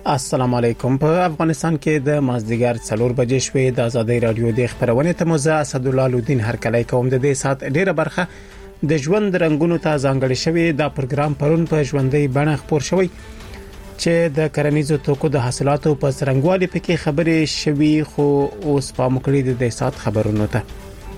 السلام علیکم. په افغانستان کې د مازدیګر 4 بجې شوې د ازادي رادیو د خبرونه تمزه اسد الله لودین هر کله کوم د دې سات ډیره برخه د ژوند رنگونو ته ځانګړی شوی دا پروګرام پرون په ژوندۍ بڼه خبر شوی چې د کرنیزو توکو د حاصلاتو په څرنګوالي پکې خبرې شوی خو اوس په مکړې د سات خبرونو ته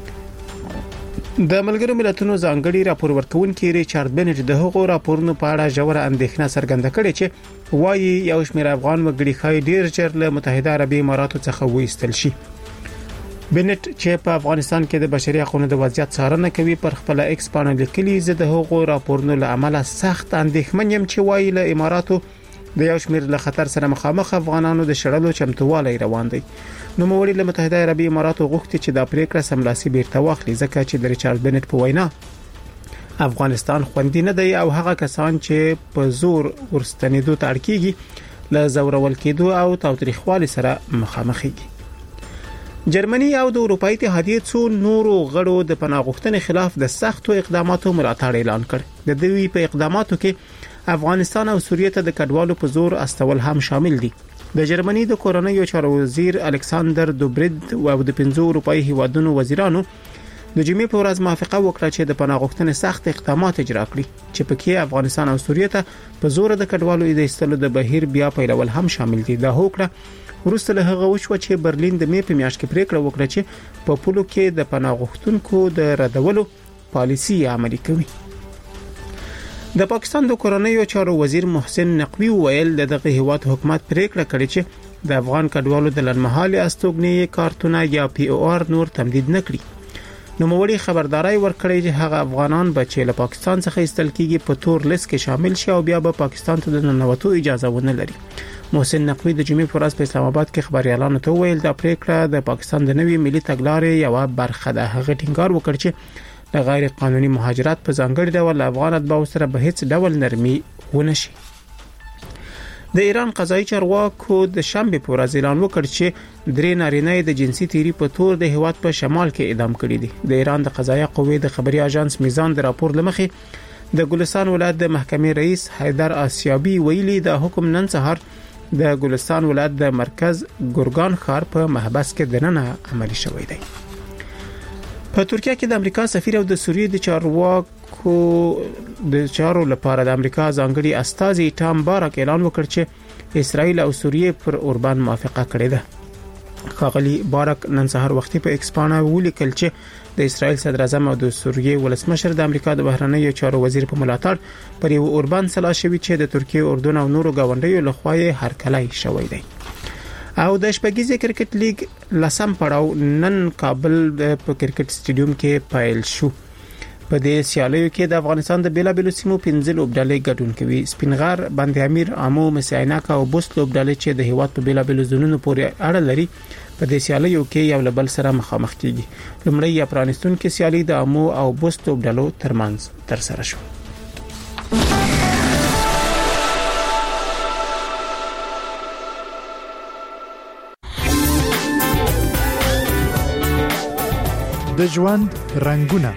د ملګرو ملتونو ځانګړي راپور ورکونکي ریچارډ بنټ د هغو راپورونو په اړه ژوره اندېښنه څرګنده کړې چې وايي یو شمېر افغان وګړي خای ډیر چر له متحده عربي اماراتو څخه وېستل شي. بنټ چې په افغانستان کې د بشري حقوقو د وضعیت څارنه کوي پر خپل ایکس باندې لیکلي زه د هغو راپورونو له امله سخت اندېښمن یم چې وايي له اماراتو د یو شمېر له خطر سره مخامخ افغانانو د شړلو چمتووالی روان دي. نو موړي له متحده عربي اماراتو غوښتي چې دا پریکړه سملاسي بیرته واخلي ځکه چې د ریچارډ بنټ په وینا افغانستان خوندي نه دی او هغه کسان چې په زور ورستنیدو ته اړ کیږي له زورول کېدو او تاوتریخوالي سره مخامخ دي. جرمني او د اروپאי اتحادیې څو نورو غړو د پناه غوښتنې خلاف د سختو اقداماتو ملاتړ اعلان کړ. د دوی په اقداماتو کې افغانستان او سوریه ته د کډوالو په زور استول هم شامل دي. د جرمني د کورنیو چارو وزیر الکساندر دوبرید او د 15 اروپאי هیوادونو وزیرانو د جمعې په ورځ موافقه وکړه چې د پناه غوښتنې سخت اقدامات اجرا کړي چې پکې افغانستان او سوریه ته په زور د کډوالو د ایستلو د بهیر بیا پیلول هم شامل دي. دا هوکړه ورسته له هغه وشو چې برلین د مې په میاشت کې پریکړه وکړه چې په پولو کې د پناه غوښتونکو د ردولو پالیسي عملي کوي. د پاکستان د کورنیو چارو وزیر محسن نقوی ویل دغه هیواد حکومت پریکړه کړې چې د افغان کډوالو د لنمحالي استوګنې کارتونه یا پی او آر نور تمدید نکړي. نو موړي خبرداري ورکړي چې هغه افغانان بچي له پاکستان څخه ایستل کیږي په تور لیست کې شامل شي او بیا به پاکستان ته د ننوتو اجازه ونه لري. محسن نقوی د جمعې پر ورځ په اسلام آباد کې خبريالانو ته ویل دا پریکړه د پاکستان د نوي ملي تګلارې یو برخه ده. هغه ټینګار وکړ چې د غیر قانوني مهاجرت په ځانګړي ډول افغان اتباع سره به هیڅ ډول نرمي ونشي. د ایران قضایي چارواکو د شنبه په ورځ اعلان وکړ چې درې نارینه د جنسي تیری په تور د هیواد په شمال کې اعدام کړي دي. د ایران د قضایي قوې د خبري اژانس میزان د راپور لمخې د ګلستان ولایت د محکمې رئیس حیدر آسیابی ویلي د حکم نن سهار د ګلستان ولایت د مرکز ګورګان ښار په محبس کې دننه عملي شوی دی. په ترکیه کې د امریکا سفیر او د سوریې د چارواکو د چارو لپاره د امریکا ځانګړي استازي ټام بارک اعلان وکړ چې اسرائیل او سوریې پر اوربان موافقه کړې ده. خاغلی بارک نن سهار وختي په ایکس باندې ولیکل چې د اسرائیل صدر اعظم او د سوریې ولسمشر د امریکا د بهرنیو چارو وزیر په ملاتړ پر یو اوربان سلا شوی چې د ترکیه، اردن او نورو گاونډیو لخوا یې هرکلی شوی دی. او د شپږیزه کرکټ لیګ لسم پړاو نن کابل په کرکټ سټیډیوم کې پیل شو. په دې سیالیو کې د افغانستان د بیلابیلو سیمو 15 لوبډلې ګډون کوي. سپینغر، بند امیر، امو، مسعیناکا او بوست لوبډلې چې د هیواد په بیلابیلو زونونو پورې اړه لري په دې سیالیو کې یو له بل سره مخامخ کیږي. لومړی یا پرانستون کې سیالي د امو او بوست لوبډلو ترمنځ تر سره شو. د ژوند رنگونه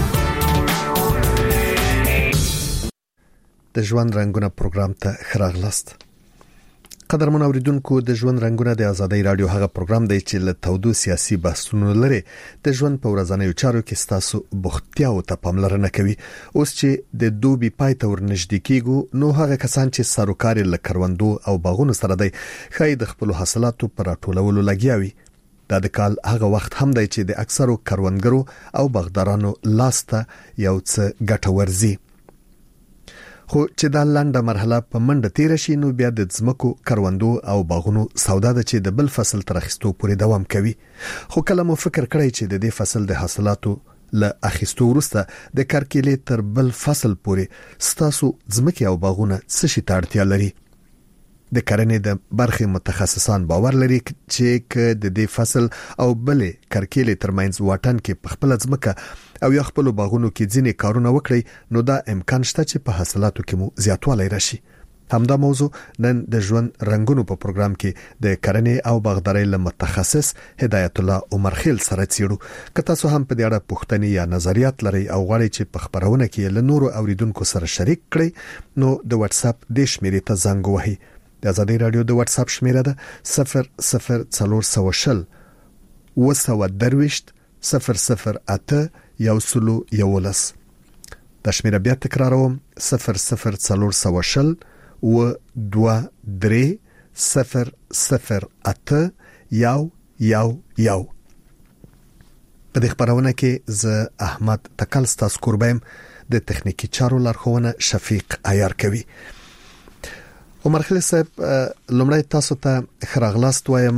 د ژوند رنگونه پروګرام ته خراغلاست. قدرمن اوریدونکو د ژوند رنگونه د ازادي رادیو هغه پروګرام دی چې له تودو سیاسي بحثونو لري د ژوند په ورځنیو چارو کې ستاسو بوختیاو ته پاملرنه کوي. اوس چې د دوبي پای ته ورنږدې کیږو نو هغه کسان چې سروکار له کروندو او باغونو سره دی خای د خپل حاصلاتو پر راټولولو لګیاوي. دا د کال هغه وخت هم دی چې د اکثرو کروندګرو او باغدارانو لاسته یو څه ګټه ورزي. خو چې دا لنډه مرحله په منډه تیر شي نو بیا د ځمکو، کروندو او باغونو سودا د چې د بل فصل تر اخیستو پورې دوام کوي. خو کله مو فکر کړی چې د دې فصل د حاصلاتو له اخیستو وروسته د کارکېلې تر بل فصل پورې ستاسو ځمکې او باغونه څه شي ته اړتیا لري؟ د کرنې د برخې متخصصان باور لري چې د دې فصل او بلې کرکېلې ترمنځ واټن کې په خپل ځمکه او یا خپل باغونو کې ځینې کارونه وکړي نو دا امکان شته چې په حاصلاتو کې مو زیاتوالی راشي. همدا موضوع نن د ژوند رنگونو په پروګرام کې د کرنې او باغدارۍ له متخصص هدایت الله عمر خیل سره چیرو. که تاسو هم په دې اړه پوښتنې یا نظریات لرئ او غواړئ چې په خبرونه کې له نورو اوریدونکو سره شریک کړئ نو د واتس اپ د شمیرې ته زنګ وهئ د آزادۍ رادیو د واتس اپ شمیره ده 00420 وسوادرويشت 008 111. د شمیره بیا تکراروم 00420 و23 008 111. په دې خبرونه کې زه احمد تکل ستاسو قربایم د تخنیکی چارو لارښوونه شفیق عیار کوي. عمر خلیل صاحب لومړی تاسو ته خراغلاست وایم.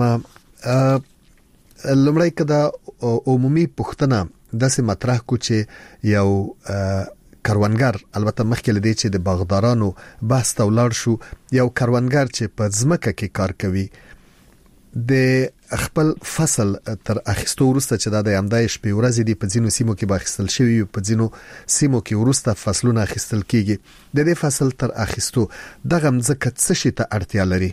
لومړی کدا عمومي پوښتنه داسې مطرح کو چې یو کاروانګر البته مخکې لدی چې د باغدارانو بحث ته ولاړ شو یو کاروانګر چې په ځمکه کې کار کوي د خپل فصل تر اخیستو وروسته چې د امدای شپې ورځې دی په ځینو سیمو کې باخستل شوی په ځینو سیمو کې وروسته فصلونه اخیستل کیږي د دې فصل تر اخیستو دغه مځکه څه شي ته اړتیا لري؟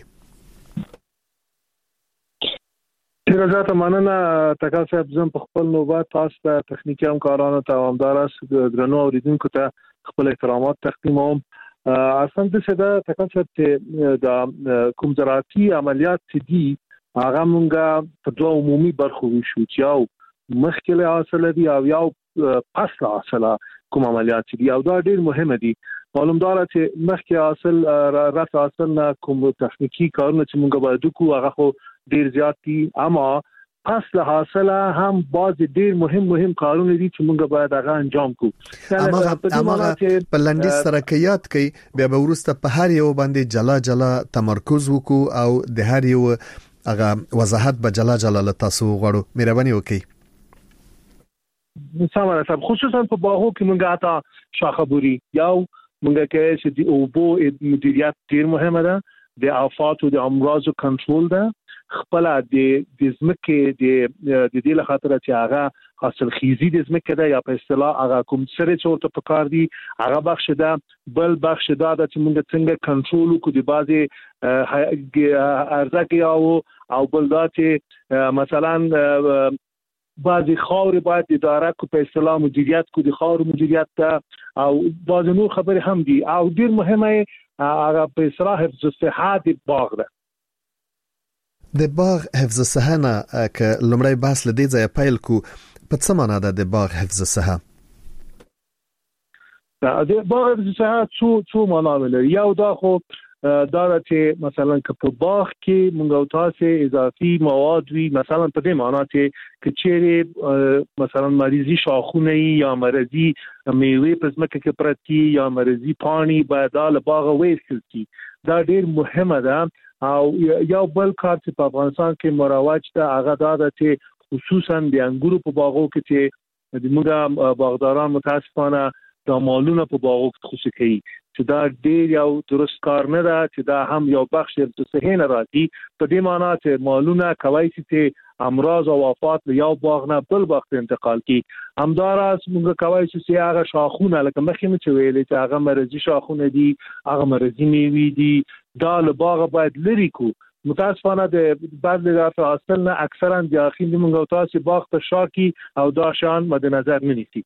راځه مننه تکل صاحب زم په خپل نوبت تاسو ته تخنیکی همکارانو ته همدارس درنو اوریدونکو ته خپل احترامات تقدیموم. اصلا د څه د تکل صاحب چې د کوم زراعتي عملیات دي هغه مونږه په دوه عمومي برخو ویشو چې یو مخکې له حاصله دي او یو پس له حاصله کوم عملیات دي او دا ډیر مهمه دي. معلومدار چې مخکې حاصل رفع حاصل نه کوم تخنیکی کارونه چې مونږ باید وکړو هغه خو ډیر زیات دي اما پس له حاصله هم باز ډیر مهم کارونه دي چې مونږ باید هغه انجام کړو. اما په لنډیز سره کېات کوي بیا به ورسته په هر یو باندې جلا تمرکز وکړو او د هر یو هغه وضاحت به جلا تاسو غواړو مهرباني وکړئ. سمه ده خصوصا په باغو کې مونږه تا شاخبوري یو مونږه کې چې د اوبو مدیریت ډیر مهمه ده د آفات او د امراض کنټرول ده خپل د ځمکې د دې لخاطر چې هغه حاصل خیزی د ځمکې ده یا په اصطلاح هغه کوم سره چورته پکار دي هغه بخش ده بل بخش ده چې موږ څنګه کنټرول وکړو د بازي ارزاق او بل دا چې مثلا بعضی خاور باید اداره کو په اصطلاح مدیریت کو د خاور مدیریت ته او بعض نور خبرې هم دي او ډیر مهمه هغه په اصطلاح حفظ الصحه د باغ ده. د باغ حفظ الصحه نه که لمړی بحث لدی ځای پیل کو په څه معنا ده د باغ حفظ الصحه؟ د باغ حفظ الصحه څو معنا لري. یو دا خو دا چې مثلا که په باغ کې مونږ او تاسو اضافي مواد وي مثلا په دې معنا چې کچېره مثلا مریضي شاخونه یا مرضی میوه په ځمکه کې پرتی یا مرضی پانی باید له باغ وېستل کی دا ډیر مهمه ده. او یو بل کار چې په افغانستان کې مروج ده هغه دا چې خصوصا د انګورو په باغو کې چې موږ باغداران متاسفانه د مالونو په باغو کې خصوصي کوي چې دا ډیر یو درست کار نه ده چې دا هم یو بخش د صحه نه راځي په دې معنی چې مالونه کوي چې امراض او وفات یو باغ نه بل باغ ته انتقال کی همداراز موږ کوي چې هغه شاخونه لکه مخکې چې ویلې چې هغه مرضی شاخونه دي هغه مرضی میوي دي دا له باغ باید لري کو متاسفانه د بعض د حاصل نه اکثرا د اخین د موږ تاسو باغ ته شاکی او دا شان مد نظر نه نیسي.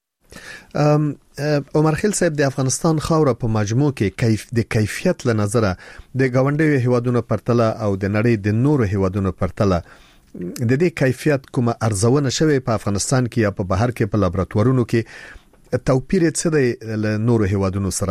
عمر خلیل صاحب د افغانستان خاوره په مجموع کې د کیفیت له نظره د گاونډیو هیوادونو پرتله او د نړۍ د نورو هیوادونو پرتله د دې کیفیت کومه ارزونه شوی په افغانستان کې یا په بهر کې په لابراتوارونو کې توپیر څه دی له نورو هیوادونو سره؟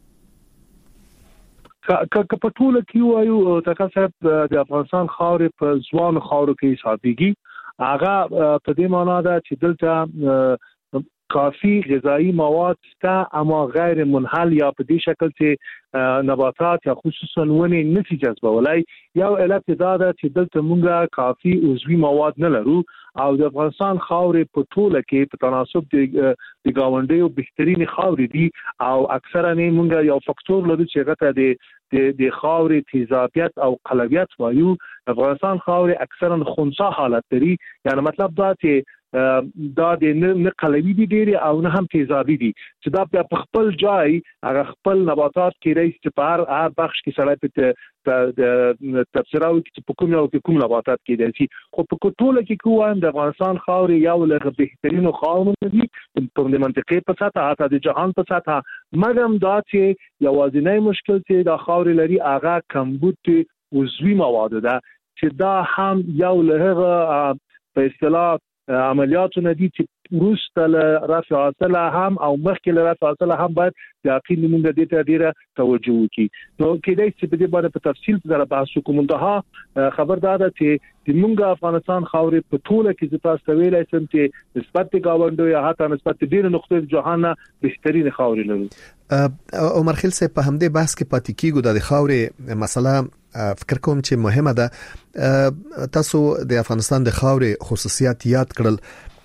که په ټول کې وایو تاسو صاحب د افغانستان خاورې په ځوان خاورو کې حسابيږي هغه په دې معنی ده چې دلته کافی غذایی مواد شته اما غیر منحل یا په دې شکل چې نباتات یا خصوصا ونې نشي جذبولای یو علت دا ده چې دلته مونږه کافی عضوي مواد نه لرو او د افغانستان خاورې په ټوله کې په تناسب د گاونډیو بهترین خاورې دي او اکثرا نه مونږه یو فاکتور لرو چې هغه د خاورې تیزابیت او قلویت وایو. افغانستان خاورې اکثرا خنثی حالت لري یعنی مطلب دا چې دا د نه قلوي دي ډېر او نه هم تیزابي دي چې دا په خپل ځای هغه خپل نباتات کې رئیس چې په هر بخش کې سره په تفسیراوي چې په کوم نباتات کې دي خو په ټوله کې کوم د افغانستان خاورې یو له بهترینو خاورونو دي په منطقې په سطح حتی د جهان په سطح مګم دا چې یوازینی مشکل چې د خاورې لري هغه کمبود عضوي مواد ده چې دا هم یو له هغه په اصطلاح عملیاتونه دي چې وروسته له رفع حاصله هم او مخکې له رفع حاصله هم باید د عقیل موږ د دې ته ډیره توجه وکړو. نو کېدای چې په دې باندې په تفصیل سره بحث وکړو. منتها خبردار ده چې د موږ افغانستان خاورې په ټوله کې چې تاسو ویلای سم چې نسبت گاونډو یا حتی نسبت ډیره نقطې جهان بهترین خاورې لري. عمر خیل صاحب په همدې بحث کې پاتې کیږو د خاورې مسله فکر کوم چې مهمه ده. تاسو د افغانستان د خاورې خصوصیات یاد کړل.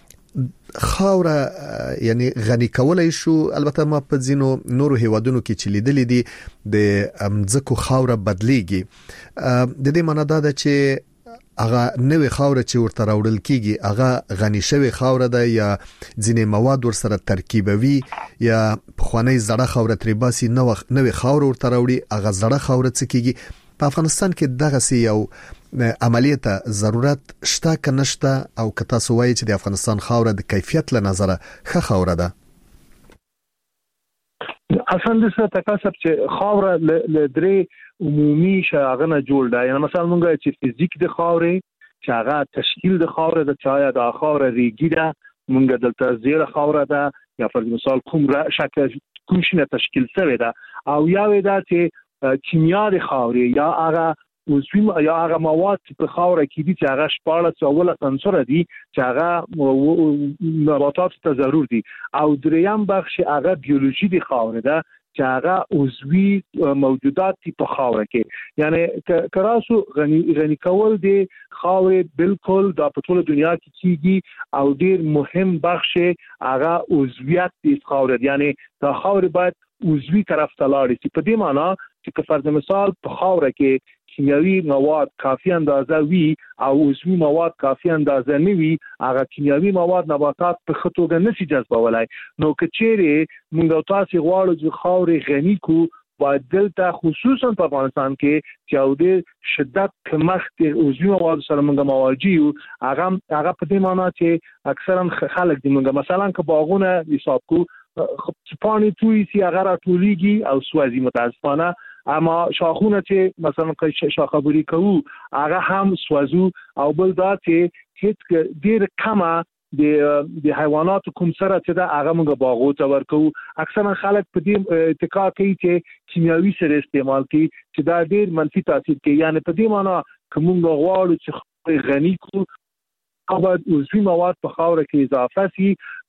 خاوره یعنی غنی کولای شو، البته ما په ځینو نورو هیوادونو کې چې لیدلې دي د امځکو خاوره بدليږي. د دې معنی دا ده چې هغه نوې خاوره چې ورته راوړل کیږي هغه غنی شوی خاوره ده یا ځینې مواد ورسره ترکیبوي یا پخوانی زړه خاوره ترباسي نوې خاوره ورته راوړي هغه زړه خاوره څه کیږي. په افغانستان کې دغه سی یو عملیات ضرورت شته که نشته او که تاسو وایي چې د افغانستان خاوره د کیفیت له نظره ښه خاوره ده؟ اصلا د څه تکاسب چې خاوره له درې عمومي شاغنه جوړ ده. یعنی مثلا موږ چې فزیک د خاورې چې هغه تشکیل د خاورې د چایا د خاوره ریګی ده، موږ دلته زیره خاوره ده یا پر مثال کوم شکل کوم شنه تشکیل شوی ده، او یا ودا چې کیمیا د خاورې یا هغه عضوي یا هغه مواد په خاوره کې دي چې هغه شپاړه اوله عنصر دي چې هغه نباتات ته ضرور دي، او دریم بخش هغه بیولوژي د خاورې ده چې هغه عضوي موجودات په خاوره کې. یعنی کراسو غنی کول د خاورې بالکل د په ټوله دنیا کې کیږي او ډیر مهم بخش هغه عضویت د خاورې، یعنی د خاورې باید عضوي طرف ته لاړ شي. په دې معنی چې فرض مثال په خاوره کې کیمیاوي مواد کافي اندازه وي او عضوي مواد کافي اندازه نه وي، هغه کیمیاوي مواد نباتات په خطوګه نشي جذبولای. نو کچېره موږ تاسو غواړو چې خاورې غني کو باید دلته خصوصا په افغانستان کې چې او د شدت کمښت عضوي مواد سره موږ مواجه یو. هغه په دې معنی چې اکثرا خلک د موږ مثلا که باغونه حساب کو پانی توی سی هغه را ټولیږي او سوازي متاسفانه، اما شاخونه چې مثلا شاخبري کوو هغه هم سوازو، او بل دا چې هیڅ ډیر کمه د حیوانات کوم سره چې دا هغه موږ باغو ته ورکو. اکثرا خلک په دې اتکا کوي چې کیمیاوي سره استعمال کوي چې دا ډیر منفي تاثیر کوي. یعنی په دې معنی کوم غواړو چې غني کو باید عضوي مواد په خاوره کې اضافه شي.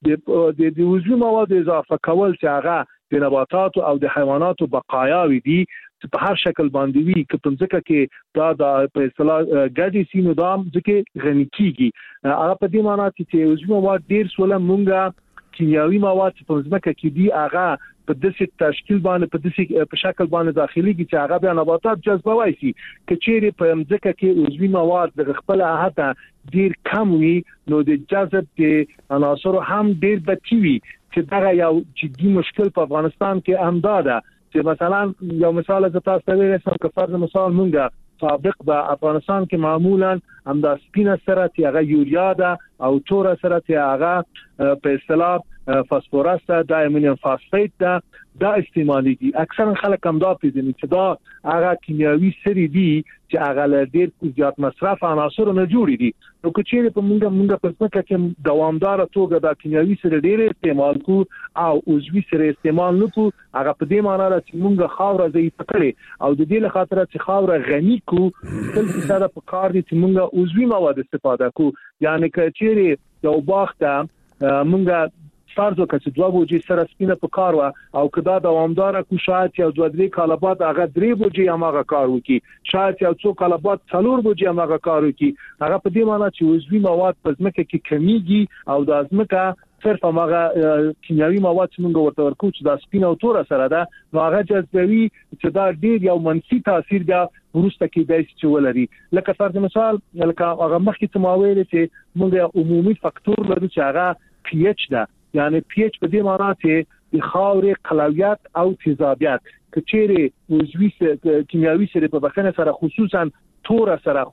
د عضوي مواد اضافه کول چې هغه د نباتات او د حیواناتو بقایاوي دي په هر شکل باندې وي که په ځکه کې دا د په اصطلاح ګډي سینو دام ځکه غني کیږي. هغه په دې معنی چې عضوي مواد ډیر سوله مونږه کیمیاوي مواد په ځمکه کې دي هغه په داسې تشکیل باندې په داسې په شکل باندې داخليږي چې هغه به نباتات جذبوي شي. کچېره په ځمکه کې عضوي مواد د خپل احاطه ډیر کم وي نو د جذب د عناصر هم ډیر بچوي چې دا یو جدي مشکل په افغانستان کې هم ده. چې مثلا یو مثال از تاسو ته ویل که فرض مثال مونږه سابق په افغانستان کې معمولا هم د سپینه سره چې هغه یوریا ده او تور سره چې هغه په اصطلاح فاسفورس ده، د امونیم فاسفیت ده، دا استعمالي دي. اکثرا خلک هم دا پیژني چې دا هغه کیمیاوي سری دي چې هغه له ډیر زیات مصرف عناصر نه جوړي دي. نو کچېره په مونږه په ځمکه کې دوامدار توګه دا کیمیاوي سری ډیر استعمال کو او عضوي سری استعمال نه کو، هغه په دې معنی چې مونږه خاوره ضعیفه کړي او د دې لپاره چې خاوره غني کو تل څه په کار دي چې مونږه عضوي مواد استفاده کو. یعنی کچېره یو باغ ته مونږه فرض وکړه چې دوه بوجي سره سپینه په کار وا او کدا دوامدار کو شاید یو دوه درې کاله بعد هغه درې بوجي هغه کار وکي، شاید یو څو کاله بعد څلور بوجي هغه کار وکي. هغه په دې معنی چې عضوي مواد په ځمکه کې کمیږي او د ځمکه صرف هغه کیمیاوي مواد چې موږ ورته ورکو چې د سپینه او تور سره ده نو هغه جذبوي چې دا ډیر یو منفي تاثیر ده ورسته کې دای چې ولري. لکه فرض مثال لکه هغه مخکې تماویل چې موږ عمومي فاکتور لرو چې هغه پی ایچ ده. یعنی پی ایچ په دې معنی چې د خاورې قلویت او تیزابیت کچېره عضوي کیمیاوي سره په بخنه سره خصوصا تور سره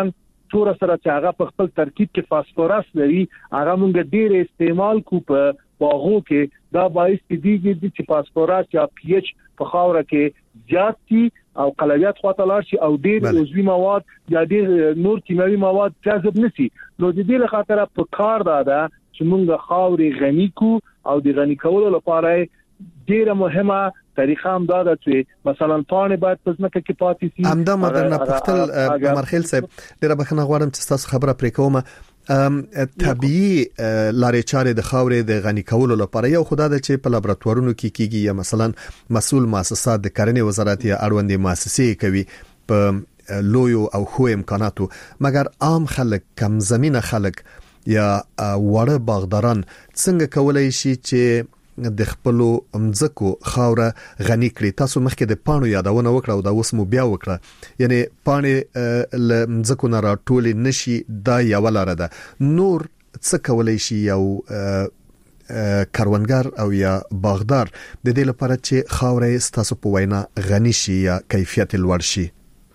چې هغه په خپل ترکیب کې فاسفورس لري هغه موږ ډیر استعمال کو په باغو کې دا باعث دیږي چې فاسفورس یا پی ایچ په خاوره کې زیات شي او قلویت خواته لاړ شي او ډېر عضوي مواد یا ډېر نور کیمیاوي مواد جذب نشي. نو د دې لپاره په کار ده چې موږ خاورې غني کو او د غني کولو لپاره ډیره مهمه طریقه هم دا ده چې مثلا پانه باید په ځمکه کې پاتې شي. همدا مدرنه پختل مرخیل صاحب ډیره بخنه غواړم چې تاسو خبره پرې کوم. طبيعي لارې چارې د خاورې د غني کولو لپاره یو خدای د چې په لابراتوارونو کې کیږي یا مثلا مسؤل مؤسسات د کرنې وزارت یا اړوندې مؤسسې کوي په لویو او خو امکاناتو، مګر عام خلک، کم زمينه خلک یا وړه باغداران څنګه کولای شي چې د خپل مځکو خاوره غني کړي؟ تاسو مخکې د پانو یادونه وکړه او دا اوس مو بیا وکړه، یعنی پانې ل مځکو نه راټول نشي، دا یو لاره ده. نور څه کولای شي یو کاروانګر او یا باغدار د دې لپاره چې خاوره ستاسو په وینا غني شي یا کیفیت لوړ شي؟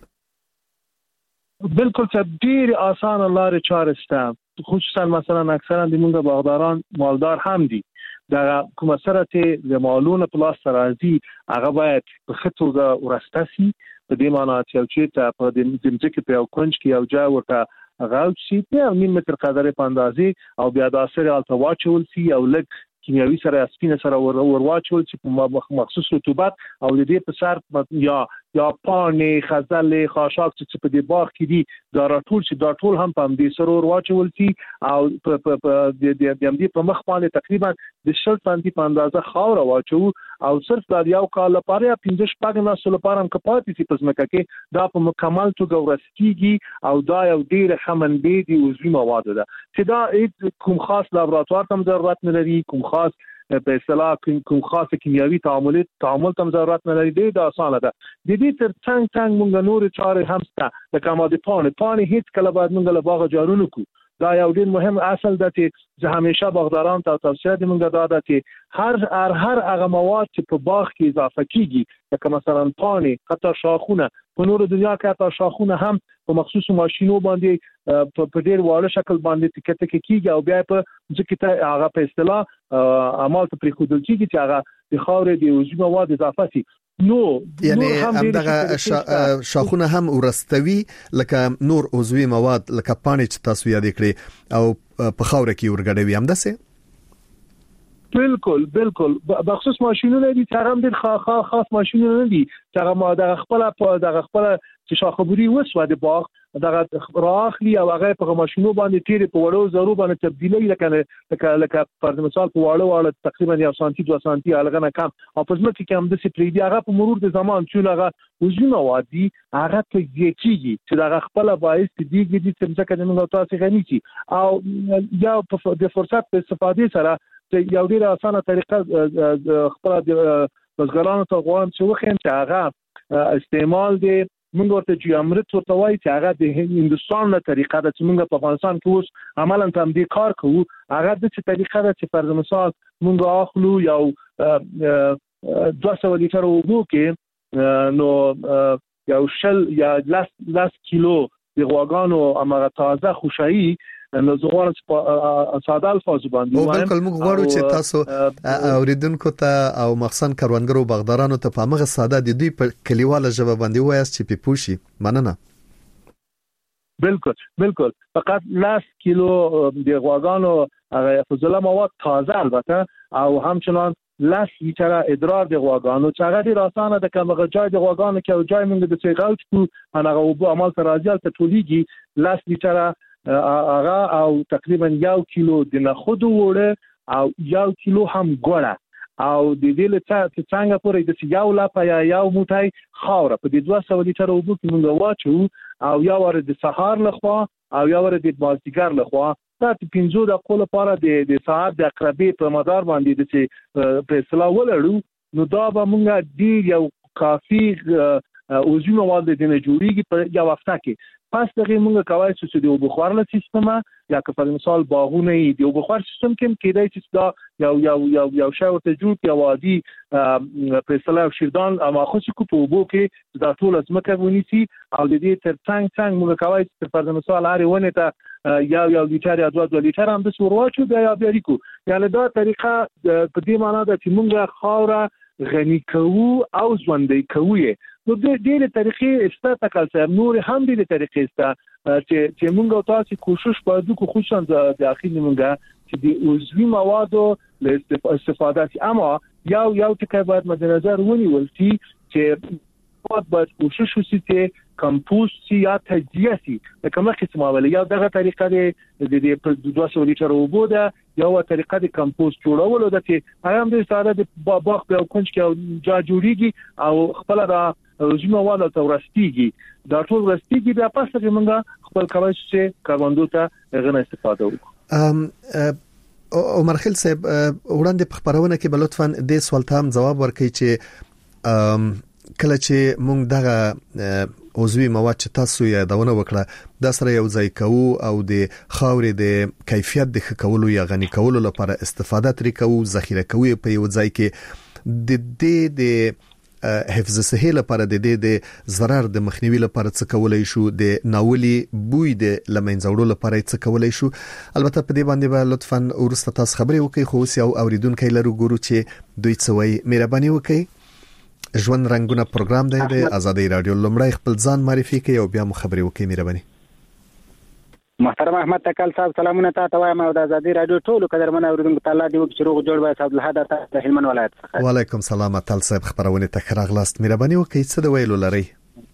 بالکل ډیر اسانه لارې چارې شته، خصوصا مثلا اکثرا د موږ باغداران مالدار هم دي. دا کوم سره چې د مالونو په لاس راځي هغه باید په خطوګه ورسته شي، په دې معنی چې ته په دې ځمکه په یو کونج کې یو ځای ورته غاوت شي په 1 متر قدرې په اندازې او بیا د اثر الته واچول شي او لږ کیمیاوي سره سپینه سره ورواچول شي په مخصوص رطوبت او د دې په سر یا پانې خزل خاشاک چې په دې باغ کې دي دا ټول هم په دې سره ورواچول شي او په دې په مخ باندې تقریبا د 60 سانتي په اندازه خاور واچو او صرف دا یو کال لپاره یا 15 نسل لپاره هم کپاتې چې په ځمکه کې دا په مکمل توګه ورسېږي او دا یو ډیر خمنبې دي عضوي مواد ده چې دا کوم خاص لابراتوار ته ضرورت نه لري، کوم خاص په اصطلاح کوم خاص کیمیاوي تعامل ته ضرورت نه لري. دا اسانه ده. د دې ترڅنګ موږ نور چارې هم شته، لکه ما د پانې هیڅ کله باید موږ له باغ جارونه کو. دا یو ډیر مهم اصل ده چې زه همیشه باغداران ته توصیه کوم دا ده چې هر هغه مواد چې په باغ کې اضافه کیږي، لکه مثلا پانې، حتی شاخونه، په نور دنیا کې حتی شاخونه هم په مخصوص ماشينو باندې په ډیر واړه شکل باندې ټکټ کیږي او بیا په ځکه ته هغه په اصطلاح عمل ته پرې خودل کیږي چې هغه د خاورې د عضوي مواد اضافه شي. نو یعنی همدغه شاخونه هم ورستوي لکه نور عضوي مواد لکه پانې چې تاسو یاد کړی او په خاوره کې ورګډوي هم دسه. بالکل بخصوص ماشينونه دي چې هم ډېر خاص ماشينونه نه دي چې هغه د خپل چې شاخبوري وسو د باغ دغه راخلی او هغه په ماشينو باندې تیر په وړو زرو باندې تبدیلي لکه پر مثال په وړو تقریبا 1 سانتي 2 سانتي الګ نه کم او په ځمکه کې هم د سپریدي هغه په مرور د زمان چې هغه عضوي مواد دي هغه ته زیاتیږي چې دغه خپل باعث دیږي چې ځمکه د موږ تاسو غني شي او یا د فرصت په استفادې سره یو ډیر اسانه طریقه خپل د بزګرانو ته غواړم چې وخیم چې هغه استعمال دي موږ ورته چې امرت ورته وایي چې هغه د هندستان له طریقه ده چې موږ په افغانستان کې اوس عملاً هم دې کار کوو. هغه د څه طریقه ده چې فرض مثال موږ اخلو یو 200 لیټر اوبو کې نو یو شل یا 10 کیلو د غواګانو امغه تازه خوشایي نو زغوان ساده الفاظ باندې او بالکل موږ غواړو چې تاسو اوریدونکو ته او مخصوصا کاروانګرو باغدارانو ته په هغه ساده د دوی په کلیواله ژبه باندې وایاست چې په پوښي مننه. بالکل فقط 10 کیلو د غواګانو هغه فضله مواد تازه البته او همچنان 10 لیټر ادرار د غواګانو چې هغه ډیر اسانه ده کومه ځای د غواګانو کې او ځای موږ د سیغاوت کو هغه وبو عمل سره راځي ته ټولېږي 10 لیټر هغه او تقریبا 1 کیلو د نخود وړه او 1 کیلو هم ګوړه او د دې له څنګه پورې د یو لا یا یو موټای خاور په دې 200 لیټر اوبو کې موږ واچو او یو ور د سهار لخوا او یو ور د مازدیګر لخوا تاسو 15 دقیقې لپاره د ساعت د اقربې په مدار باندې د په اصطلاح ولړو نو دا به موږ ډیر یو کافي عضوي مواد د نه جوړیږي په یو وخت کې. پس دغه موږ کوي چې د بخار له سیستم یا که په مثال باغونه دی بخار سیستم کې کېدای چې دا یو شی ورته جوړ کې وادي په اصطلاح شیردان اما خو چې په وبو کې دا ټول ازمکه ونیسي او د دې ترڅنګ موږ کوي چې په مثال هر ونه ته یو لیټر یا 2 لیټر هم د ورواچو بیا ریکو یعنی دا طریقه په دې معنی ده چې موږ خاوره غني کوو او ژوندۍ کوو. نو د دې طریقې است تکل صاحب نور هم دې طریقې است چې موږ تاسو کوشش وکړو خو خصوصا د اخیری موږ چې د عضوي موادو له استفاده اما یو ټکی باید مد نظر ونیول چې باید کوشش وشي چې کمپوست یا تجزیه سي کومه قسمه ولا یا دغه طریقه د 200 لیټر اوبو ده یا طریقه د کمپوست جوړولو ده چې هغه هم د ساده د باغ په کونج کې جا جوړیږي او خپل را روزمه والا تورستيږي دا ټول ورستيږي بیا پاسه چې موږ خپل کوي چې کاربندو ته غنه استفاده وکړو. عمر خیل صاحب وړاندې په خبرونه کې بل لطفاً د سوال ته هم جواب ورکړئ چې کله چې موږ دغه عضوي مواد چې تاسو یې داونه وکړه د سره یو ځای کوو او د خاورې د کیفیت د ښه کولو یا غني کولو لپاره استفاده ترې کوو ذخیره کوو په یو ځای کې د حفظ صحي لپاره د دې د ضرر د مخنیوي لپاره څه کولای شو د ناولي بوی د لمنځوړو لپاره څه کولای شو. البته په دې باندې به لطفاً ورسته تاسو خبرې وکړئ خو اوس یو اوریدونکو لرو ګورو چې دوی څه وایي. مهرباني وکړئ. ژوند رنگونه پروګرام دی د آزادۍ رادیو لمړی خپل ځان معرفي کړئ او بیا مو خبرې وکړئ. مهرباني. محترم احمد تکل صاحب سلامونه تاسو وایم او د آزادۍ رادیو ټول قدرمن اوریدونکو تعالی دی چې روغ جوړ وای صاحب الحاد تاسو د هلمند ولایت څخه. وعلیکم سلام تل صاحب خبرونه ته راغلاست. مهرباني وکړئ څه د ویلو لري.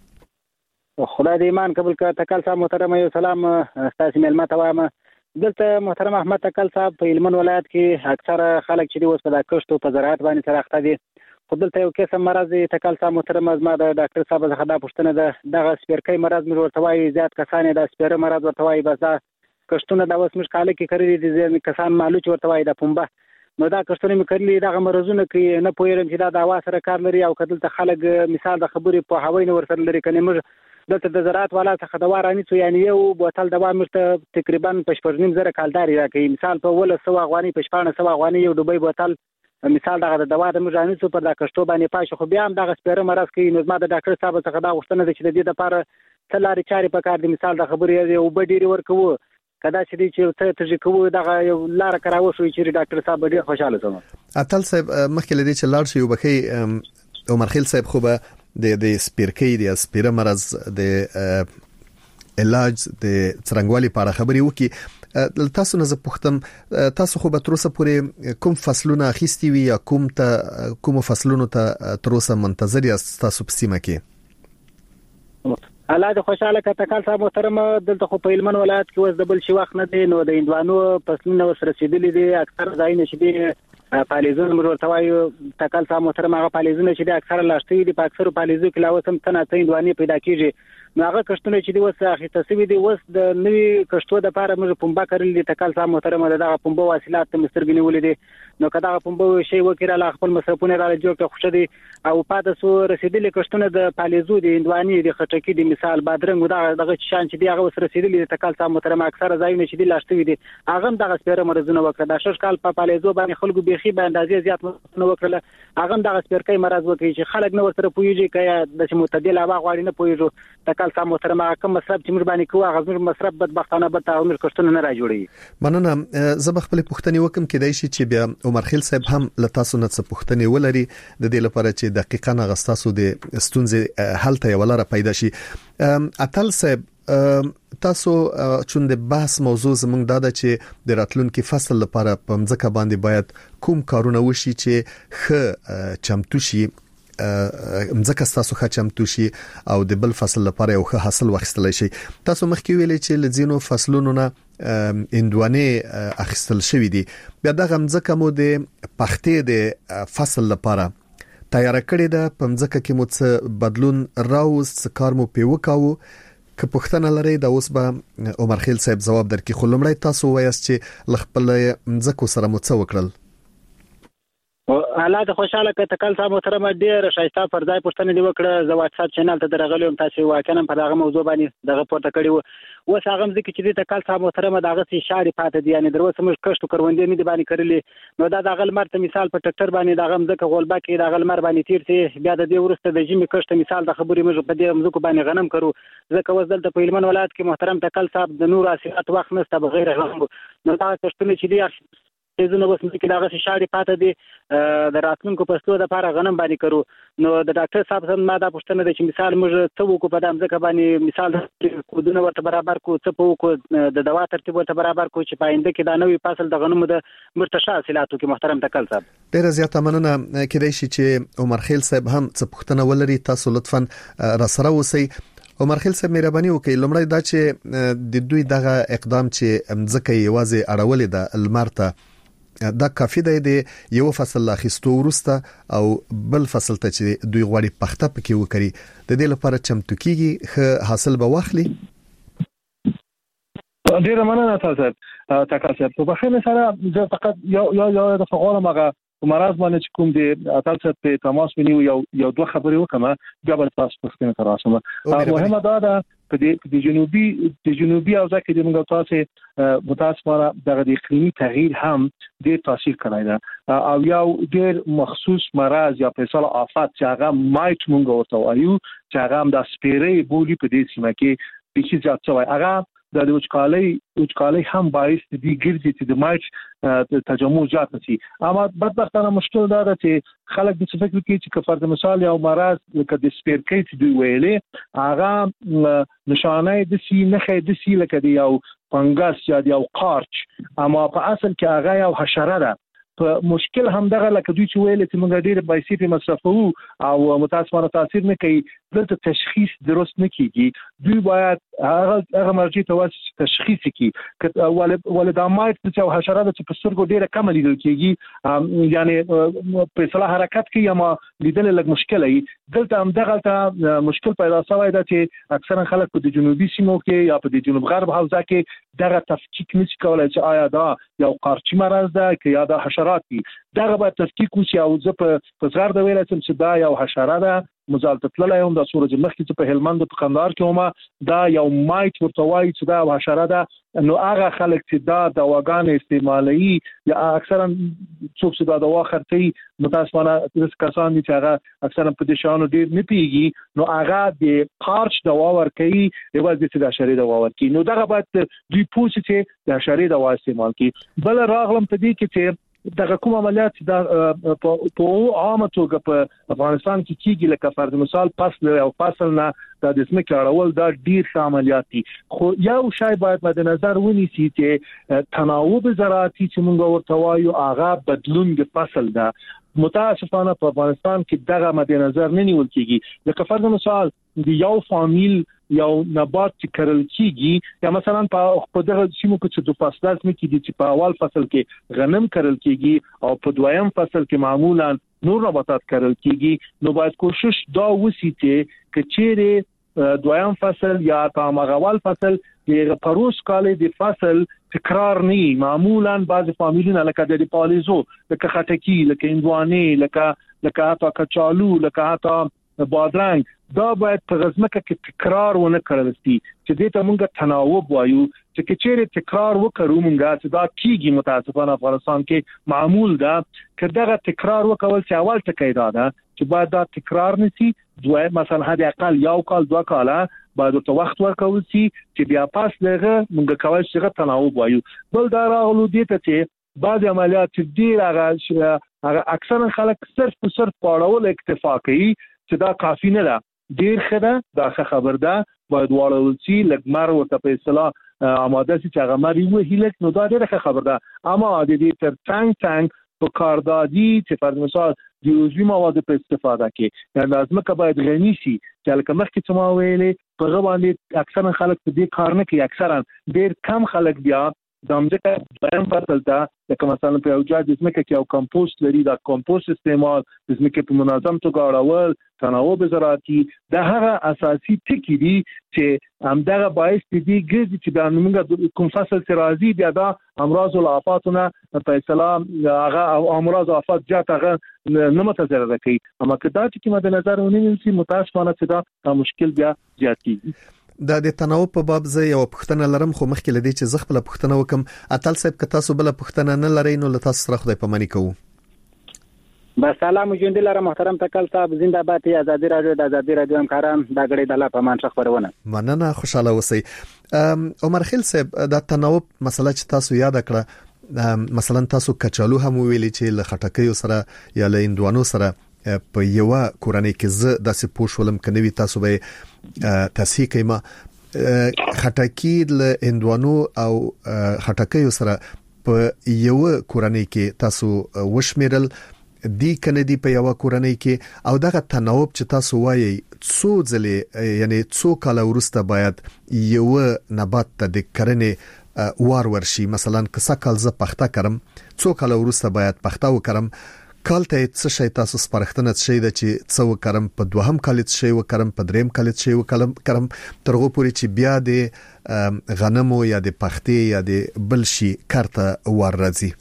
خدای دې ایمان قبول کړه. تکل صاحب محترم یو سلام تاسو ملما ته وایم. دلته محترم احمد تکل صاحب په هلمند ولایت کې اکثره خلک چې اوس په د کښتو په زراعت باندې سره اخته دي. خو دلته یو قسم مرض تکل صاحب محترم ازما د ډاکټر صاحب څخه دا پوښتنه ده دغه سپیرکۍ مرض مې ورته وایي زیات کسان د سپیره مرض ورته وایي بس دا کښتونه د اوس مش کاله کې کړی دي ځین کسان مالوچ ورته وایي د پنبه نو دا کښتونه مې کړلي دغه مرزونه کې نه پوهیږم چې دا د هوا سره کار لري او کدلته خلک مثال د خبرې په هوای نه ورسره لري کني موږ دلته د زراعت والا څخه د وارانی څو یعنی یو بوتل دوا مرته تقریبا په 14.5 کالداري راکې مثال په ول 100 افغاني په 1400 افغاني یو ډوبۍ بوتل مثال دغه د دوا د مجاني څو پر د کښتو باندې پاشه خو بیا هم دغه سپیره مرز کې نو ما د ډاکټر صاحب څخه دا غوښتنه ده چې د دې لپاره تلاري چاري په کار دي مثال د خبرې یو بډيري ورکو کدا چې دې چې ته کوو دغه یو لار کراو شو چې ډاکټر صاحب ډېر خوشاله شوم. اتل صاحب مخکې لدی چې لاړ شي وبخي عمر خیل صاحب خو به د سپیرکۍ د سپیره مرز د علاج د څرنګوالي په اړه خبرې وکي. تاسو نه زه پوښتم تاسو خو به تر اوسه پورې کوم فصلونه اخیستي وي یا کوم فصلونو ته تر اوسه منتظر یاست تاسو په سیمه کې؟ الله دې خوشاله کړه. تکل صاحب محترم دلته خو په هلمند ولایت کې اوس د بل شي وخت نه دی نو د هندوانو فصلونه ورسره رسیدلي دي اکثر ځایونه چې دي پالیزونه موږ ورته وایو تکل صاحب محترم هغه پالیزونه چې دي اکثر لاشتي دي په اکثر پالیزو کې لا وسم تنه هندواني پیدا کیږي نو هغه کښتونه چې دی وسه اخیسته سوي دي وس د نوې کښتو د لپاره موږ پنبه کړل دي تکل صاحب محترم دغه پنبه واصلات ته مسترګنی ولې دي نو کدا پنبه شی وکړه خپل مصرفونه را جوړ کړه خوشدي او پاتې سو رسیدلي کښتونه د پالیزو دي هندواني د خټکی دي مثال بادرنګ دغه شان چې دی هغه سره رسیدلي تکل صاحب محترم اکثر ځایونه چې دی لاشتوي دي هغه دغه سپیره مرزونه وکړه د شش کال په پالیزو باندې خلکو بيخي به اندازې زیات نه وکړه هغه دغه سپیرکۍ مرز وکړي چې خلک نو سره پويږي کیا د معتدل هوا غواړي نه پويږي تکل صاحب محترم کوم مصرف چې موږ باندې کوو هغه مصرف بدبختانه به تعامل کښتونه نه راجوړي. مننه. زه به خپل پوښتنې وکم کېدای شي چې بیا عمر خیل صاحب هم له تاسو نه څه پوښتنې ولري د دې لپاره چې دقیقاً غستاسو د ستونزې حل ته ولر پیدا شي. اتل صاحب تاسو چون د بحث موضوع زموږ دا ده چې د راتلونکي فصل لپاره په مځکه باندې باید کوم کارونه وشي چې ښه چمتو شي مځکه تاسو ښه چمتو شي او د بل فصل لپاره یو ښه حاصل واخیستلی شي. تاسو مخکې ویلې چې لزینو فصلونو نه هندواني اخیستل شوی دي بیا دغه مځکه مو د پختې د فصل لپاره تیار کړی ده په مځکه کې مو څه بدلون راوست کار مو په وکاو که پوښتنه لري دا اوس به عمر خیل صاحب جواب درکړي خو لمړی تاسو وایاست چې خپل مځکه سره مو څه وکړل. حالات خوشاله ک تکل صاحب محترم ډیر شایسته پر ځای پښتنه دی وکړه زه واتس اپ چینل ته درغلم تاسو واکنه په دغه موضوع باندې دغه پورته کړی و اوس هغه ځکه چې تکل صاحب محترم دغه سي شاري پاتې دي یعنی دروسه موږ کښتو کروندې نه دی باندې کړلې نو دا دغه لمر ته مثال په ټکټر باندې دغه ځکه غولبا کې دغه لمر باندې تیر سي بیا د دې ورسته د جمی کښت مثال د خبرې موږ په دې ځکه باندې غنم کړو ځکه وزدل ته په هلمند ولایت کې محترم تکل صاحب د نور اساسات وخت نشته بغیر غنم نو دا کښتونه چې دی زونه بس مې کې دغه شاړې پاتې دي د راتلونکو پښتو د لپاره غنم باندې کړو نو د ډاکټر صاحب سم ما دا پوښتنه ده چې مثال موږ څه وکړو په دام ځکه باندې مثال کودونه ورته برابر کو څه په وکړو د دوا ترتیب ورته برابر کو چې پاینده کې دا نوې فصل د غنمو د مرتشا حاصلاتو کې محترم تکل صاحب ډیره زیاته مننه کېدای شي چې عمر خیل صاحب هم څه پوښتنه ولري تاسو لطفا را سره اوسئ عمر خیل صاحب مهرباني وکړئ لمړی دا چې د دوی دغه اقدام چې مځکه یوازې اړولې ده المارته دا کافي دی د یو فصل اخیستو ورسته او بل فصل ته چې دوی غواړي پخته پکې وکړي د دې لپاره چمتو کیږي حاصل به واخلي ډیره مننه تاسو په خنه سره زه فقط یو د فقره مغه مرز باندې چې کوم دی تاسو ته تماس ونیو یو دوه خبرې وکم بیا به تاسو پوښتنه تراسم مهمه دا په جنوبي او ځکه د موږ تاسو متاسفانه دغه د اقلیمي تغییر هم ډېر تاثیر کړی دی او یو ډېر مخصوص مرض یا په اصطلاح آفات چې هغه مایټ موږ ورته وایو چې هغه هم د سپیرې بولی په دې سیمه کې پیچې ځات شوی هغه د وچکالۍ هم باعث دي ګرځي چې د مایټ تجمع زیات شي اما بدبختانه مشکل دا ده چې خلک د فکر کوي چې فرض مثال یو مرض لکه د سپیرکیټ دی ویلې هغه نشانه د سی نه د سی لکه د یو فنګس یا د یو قارچ اما په اصل کې هغه یو حشره ده په مشکل هم دغه لکه دوی چې ویل چې موږ ډېر بایسي په مصرفو او متاسفانه تاثیر نه کوي دلته تشخیص درست نه کیږي دوی باید هغه مرجع ته واسه تشخیص کړي ولدامات چې حشرات چې په سترګو ډېره کم لیدل کیږي یعنی په اصطلاح حرکت کې یا ما لیدل لږ مشکل ای دلته هم دغه مشکل پیدا شوی دی چې اکثرا خلک په جنوبي سیمو کې یا په جنوب غرب حوزه کې دغه تفکیک نشي کولای چې آیا دا یو قارچي مرض ده که یا دا حشرات دي دغه به تفکیک وشي او زه په زغر د ویل چې دا یو حشره ده مزال تطلله هم د سورج مخکې چې په هلمند په قندهار کې هم دا یو مایټ ورته وایي چې دا حشره ده نو هغه خلک چې دا دواګان استعمالي یا اکثرا څوک چې دا دوا خرڅي متاسفانه د کسان چې هغه اکثرا په دې شانو ډیر نه پیږي نو هغه د قارچ دوا ورکوي یوازې چې د حشرې دوا ورکوي نو دغه باید دوی پوښتنه چې د حشرې دوا استعمال کړي بل راغلم په دې کې چې دغه کوم عملیات د په عامه توګه په افغانستان کې کیږي لکه فرض مثال فصل نه د ځمکې اړول دا ډیر عملیات دي خو یو شی باید مد نظر ونیسي چې تناوب زراعتي چې موږ ورته وایو هغه بدلون د فصل ده متاسفانه په افغانستان کې دغه مد نظر نه نیول کیږي لکه فرض مثال د یو فامیل یو نبات چې کرل کیږي یا مثلا په دغه سیمو کې چې د فصلات مې کې چې په اول فصل کې غنم کرل کیږي او په دویم فصل کې معمولا نور نباتات کرل کیږي نو باید کوشش دا وسی چې کچېره دویم فصل یا په اول فصل د پروس کال د فصل تکرار نه معمولا بعض فامیلونه لکه د پالیزو لکه خټکی لکه اندواني لکه حتی کچالو لکه حتی بادرنګ دا باید په غزمکه کې تکرار ونه کړل شي چې دې ته موږ تناوب وایو چې کچېره تکرار وکړو موږ چې دا کیږي متاسفانه افغانستان کې معمول ده چې دغه تکرار وکول چې اول ټکی دا ده چې باید دا تکرار نشي دوی مثلا هدا اقل یو کال دوه کاله باید ورته وخت ورکول شي چې بیا پاس لغه موږ کوي چې تناوب وایو بل دا راغلو دې ته چې بعض عملیات چې ډیر هغه اکثرا خلک صرف پاړول اکتفا کوي چې دا کافی نه ده ډیر خده دا خبر ده باید واړول شي لګمر ورته په اصطلاح آماده شي چې هغه مری و هیلک نو دا ډیره خبر ده اما د دې تر څنګ په کاردادي چې فرض مثال د عضوي موادو په استفاده کې یعنی لازمه که باید غني شي چې لکه مخکې څه ما ویلې په غو باندې اکثرا خلک په دې کار نه کوي اکثرا ډیر کم خلک بیا د ځمکه دویم فصل ته لکه مثلا په یو ځای د ځمکه کې یو کمپوست لري دا کمپوست استعمال د ځمکې په منظم توګه اړول تناوب زراعتي د هغه اساسي ټکي دي چې همدغه باعث دي ګرځي چې د موږ کوم فصل چې راځي بیا دا امراض او آفاتونه په اصطلاح هغه امراض او آفات جات هغه نه متضرر کوي اما کدا چې مد نظر ونیول متاسفانه چې دا مشکل بیا زیاتېږي د تناوب په باب زه یو پوښتنه لرم خو مخکې لدی چې زه خپل پوښتنه وکم اتل صاحب که تاسو بل پوښتنه نه لرئ نو له تاسو سره خدای پاماني کوو با سلام جوندلاره محترم تکل صاحب زنده باد آزادی رادیو د آزادی رادیو همکاران دا غړي د الله په مان خبرونه مننه خوشاله اوسئ عمر خیل صاحب د تناوب مسله چې تاسو یاد کړه مثلا تاسو کچالو هم ویلي چې له خټکیو سره یا له اندوانو سره په یو کورنۍ کې زه د سپوش ولم کنوي تاسو به تصحیح کيما خټکی له اندوانو او خټکیو سره په یو کورنۍ کې تاسو وشمیرل دی کنه دی په یو کورنۍ کې او دغه تناوب چې تاسو وایي څو ځله یعنی څو کال ورسته باید یو نبات ته د کرنې وار ورشي مثلا که سکل ز پخته کړم څو کال ورسته باید پخته وکړم کال ته څه شي تاسو سپارښتنه شي د چې څو وکړم په دوهم کال څه شي وکړم په دریم کال څه شي وکړم ترغه پوري چې بیا د غنمو یا د پختې یا د بلشي کارته ور راځي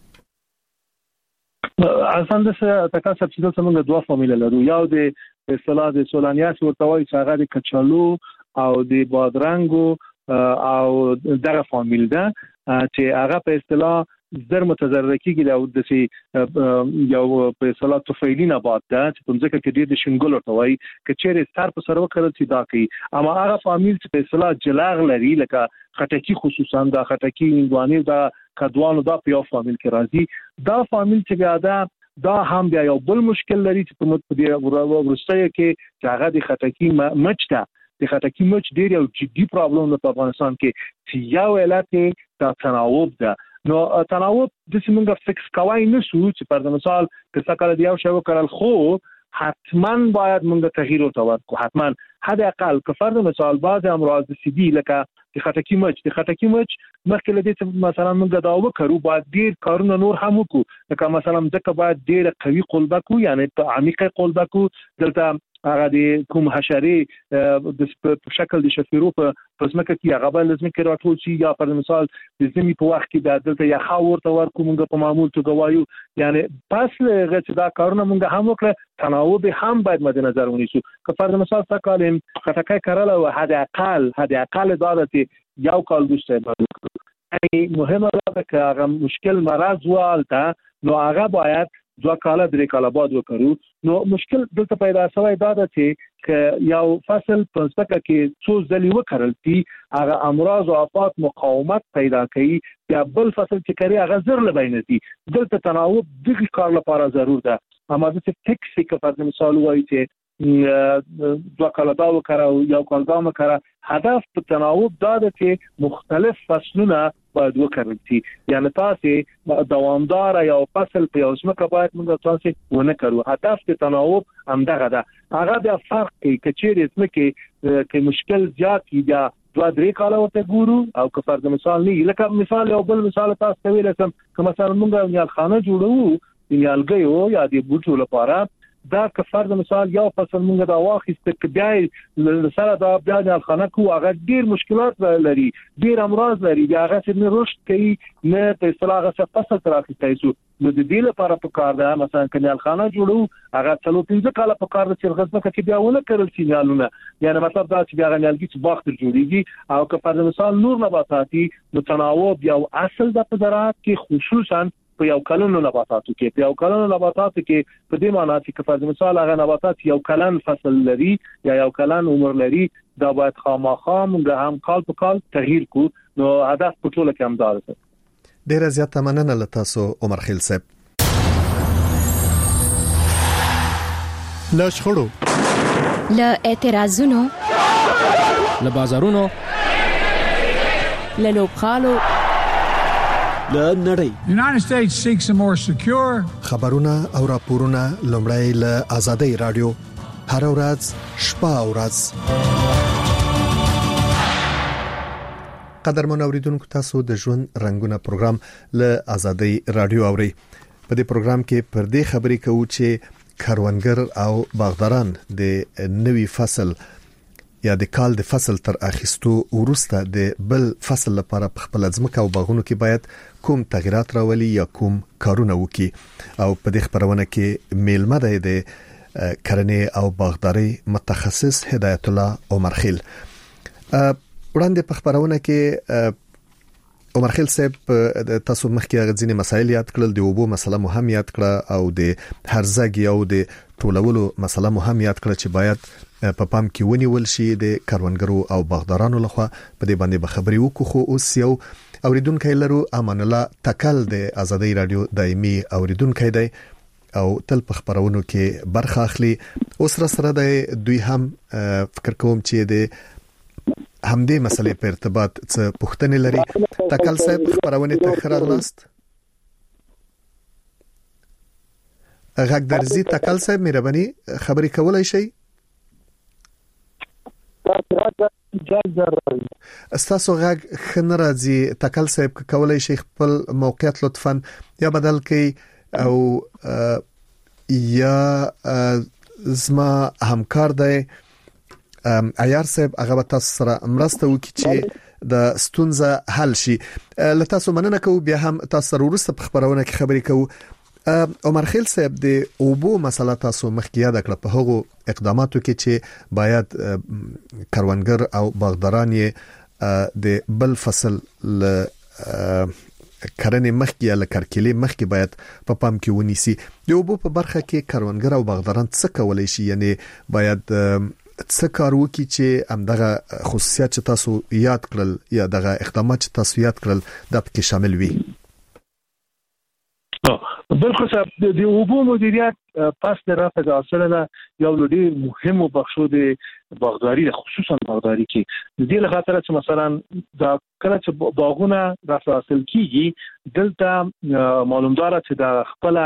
اصلا د تکا سبسیډي څنګه دوه فامیل لرو یو د اصطلاح د سولانیاس ورته وایي چې هغه د کچالو او د بادرنګو او دغه فامیل ده چې هغه په اصطلاح زر متضرر کیږي او د یو په اصطلاح طفیلی نبات ده چې په ځکه کې د شنګل ورته وایي چې چیرې سر په سر وکړل چې دا کوي اما هغه فامیل چې په اصطلاح جلاغ لري لکه خټکی خصوصا دا خټکی اندواني دا کدوانو دا په یو فامیل کې راځي دا فامیل چې بیا دا هم بیا یو بل مشکل لري چې په متبدي ورسته کې چې هغه د خټکی مچ ده د خټکی مچ ډیر یو جدي پرابلم په افغانستان کې چې یو علت دا تناوب ده نو تناوب د څنګه فکس کوي نشو چې پر مثال که څه کله دی او شو کړل خو حتما باید موږ تغییر وکړو حتما حد اقل که فرض مثال بعض امراض سیدی لکه د خټکی مچ مخکې لدې مثلا موږ دا وکړو باید ډیر کارونه نور هم وکړو لکه مثلا ځکه باید ډیر قوي قلبه کو یعنی په عمیقه قلبه کو دلته هغه د کوم حشري د شکل د شفیرو په پسمکه کې هغه بل لازم کې راټول شي یا پر مثال د زمي په وخت کې دلته یا خاور ته ورکو موږ په معمول توګه وایو یعنی پس هغه چې دا کارونه موږ هم وکړه تناوب هم باید مد نظر ونیسو که پر مثال تکالم خټکای کارل او حد اقل دا چې یو کال دوسته یعنی مهمه ده چې هغه مشکل مرض والته نو هغه باید 2 کال 3 کال بعد وکړو نو مشکل دلته پیدا شوی دا چې یو فصل په ځکه کې څو ځلې وکړل چې هغه امراض او آفات مقاومت پیدا کوي یا بل فصل چې کوي هغه زر لبینتي دلته تناوب دغه کار لپاره ضرور ده اما د ټیکسیک په مثال وایي چې 2 کال دا وکړو یو کال دا وکړه هدف په تناوب دا ده چې مختلف فصلونه باید وکړل شي یعنی تاسو دوامدار یو فصل په یو ځمکه باید موږ تاسو ونه کړو هدف د تناوب همدغه ده هغه د فرق کې چیرې ځمکه کې مشکل زیات یا 2-3 کال ورته ګورو او که فرض مثال نه لکه مثال یو بل مثال تاسو ویل سم که مثلا موږ یو خانه جوړو یا الګیو یا د بوټو لپاره دا که فرض مثال یو فصل موږ دا واخیست چې بیا سره دا بیا د خانه کو هغه ډیر مشکلات لري ډیر امراض لري بیا هغه چې رشد کوي نه په اصطلاح هغه فصل تر اخیستای شو نو د دې لپاره په کار ده مثلا کنيال خانه جوړو هغه څلو 15 کال په کار ده چې غزنه کې بیا ونه کړل شي نیالونه یعنی مطلب دا چې بیا غنیالګي چې باغ تر جوړیږي او که فرض مثال نور نباتاتي نو تناوب یو اصل د زراعت کې خصوصا په یو کلنو نباتاتو کې په دې معنی چې فرض مثال هغه نباتات یو کلن فصل لري یا یو کلن عمر لري دا باید خامخا موږ هم کال په کال تغییر کو نو هدف په ټوله کې هم دا ده ډیره زیاته مننه له تاسو عمر خیل صاحب له شخړو له اعتراضونو له بازارونو له لوبخالو له نړۍ The United States seeks a more secure خبرونه او راپورونه لومړی له آزادۍ رادیو هر ورځ شپه او ورځ قدرمن اوریدونکو تاسو د ژوند رنگونه پروګرام له آزادۍ رادیو اوري. په دې پروګرام کې پر دې خبرې کوو چې کاروانګر او باغداران د نوي فصل یا د کال د فصل تر اخیستو وروسته د بل فصل لپاره په خپل ځمکه او باغونو کې باید کوم تغیرات راولي یا کوم کارونه وکړي. او په دې خبرونه کې میلمه دی د کرنې او باغداري متخصص هدایت الله عمرخیل. وړاندې په خبرونه کې عمرخیل صاحب تاسو مخکې غوښنه مسایل یاد کړل، د اوبو مسله مهم یاد کړه او د هرزګ او د ټولولو مسله مهم یاد کړه چې باید په پام کې ونیول شي د کاروانګرو او باغدارانو لخوا. په دې باندې به خبرې وکړو. خو اوس یو اوریدونکو لرو، امان الله تکل د آزادۍ رادیو دایمي اوریدونکو دی او تل په خبرونو کې برخه اخلي. اوس را سره د دوی هم فکر کوم چې د همدې مسلې په ارتباط څه پوښتنې لري. تکل صاحب خبرونه ته خراغلاست. غږ درځي تکل صاحب، مهرباني خبرې کولای شئ؟ استاسو غږ خنه راځي. تکل صاحب کولای شئ خپل موقعیت لطفاً یا بدل کړئ او یا زما همکار دی عیار صاحب هغه تاسو سره مرسته وکړي چې د ستونزه حل شي. لته تاسو مننه کوم. بیا هم تاسو سره ورسته په خبرونه کې خبرې کوو. عمرخیل صاحب د اوبو مسله تاسو مخکې یاد کړه. په هغو اقداماتو کې چې باید کاروانګر او باغداران یې د بل فصل ل کرنې مخکې یا لکرکلې مخکې باید په پام کې ونیسي. د اوبو په برخه کې کاروانګر او باغداران څه کولای شي؟ یعنی باید څه کار وکړي چې همدغه خصوصیات چې تاسو یاد کړل یا دغه اقدامات چې تاسو یاد کړل د پکې شامل وي؟ بالکل صاحب، د اوبو مدیریت پس د رفع د حاصله یو ډېر مهمه بخښو د باغداري، خصوصا باغداري کې د دې لپاره چې مثلا دا کله چې باغونه رفع حاصل کیږي دلته معلومدار چې د خپل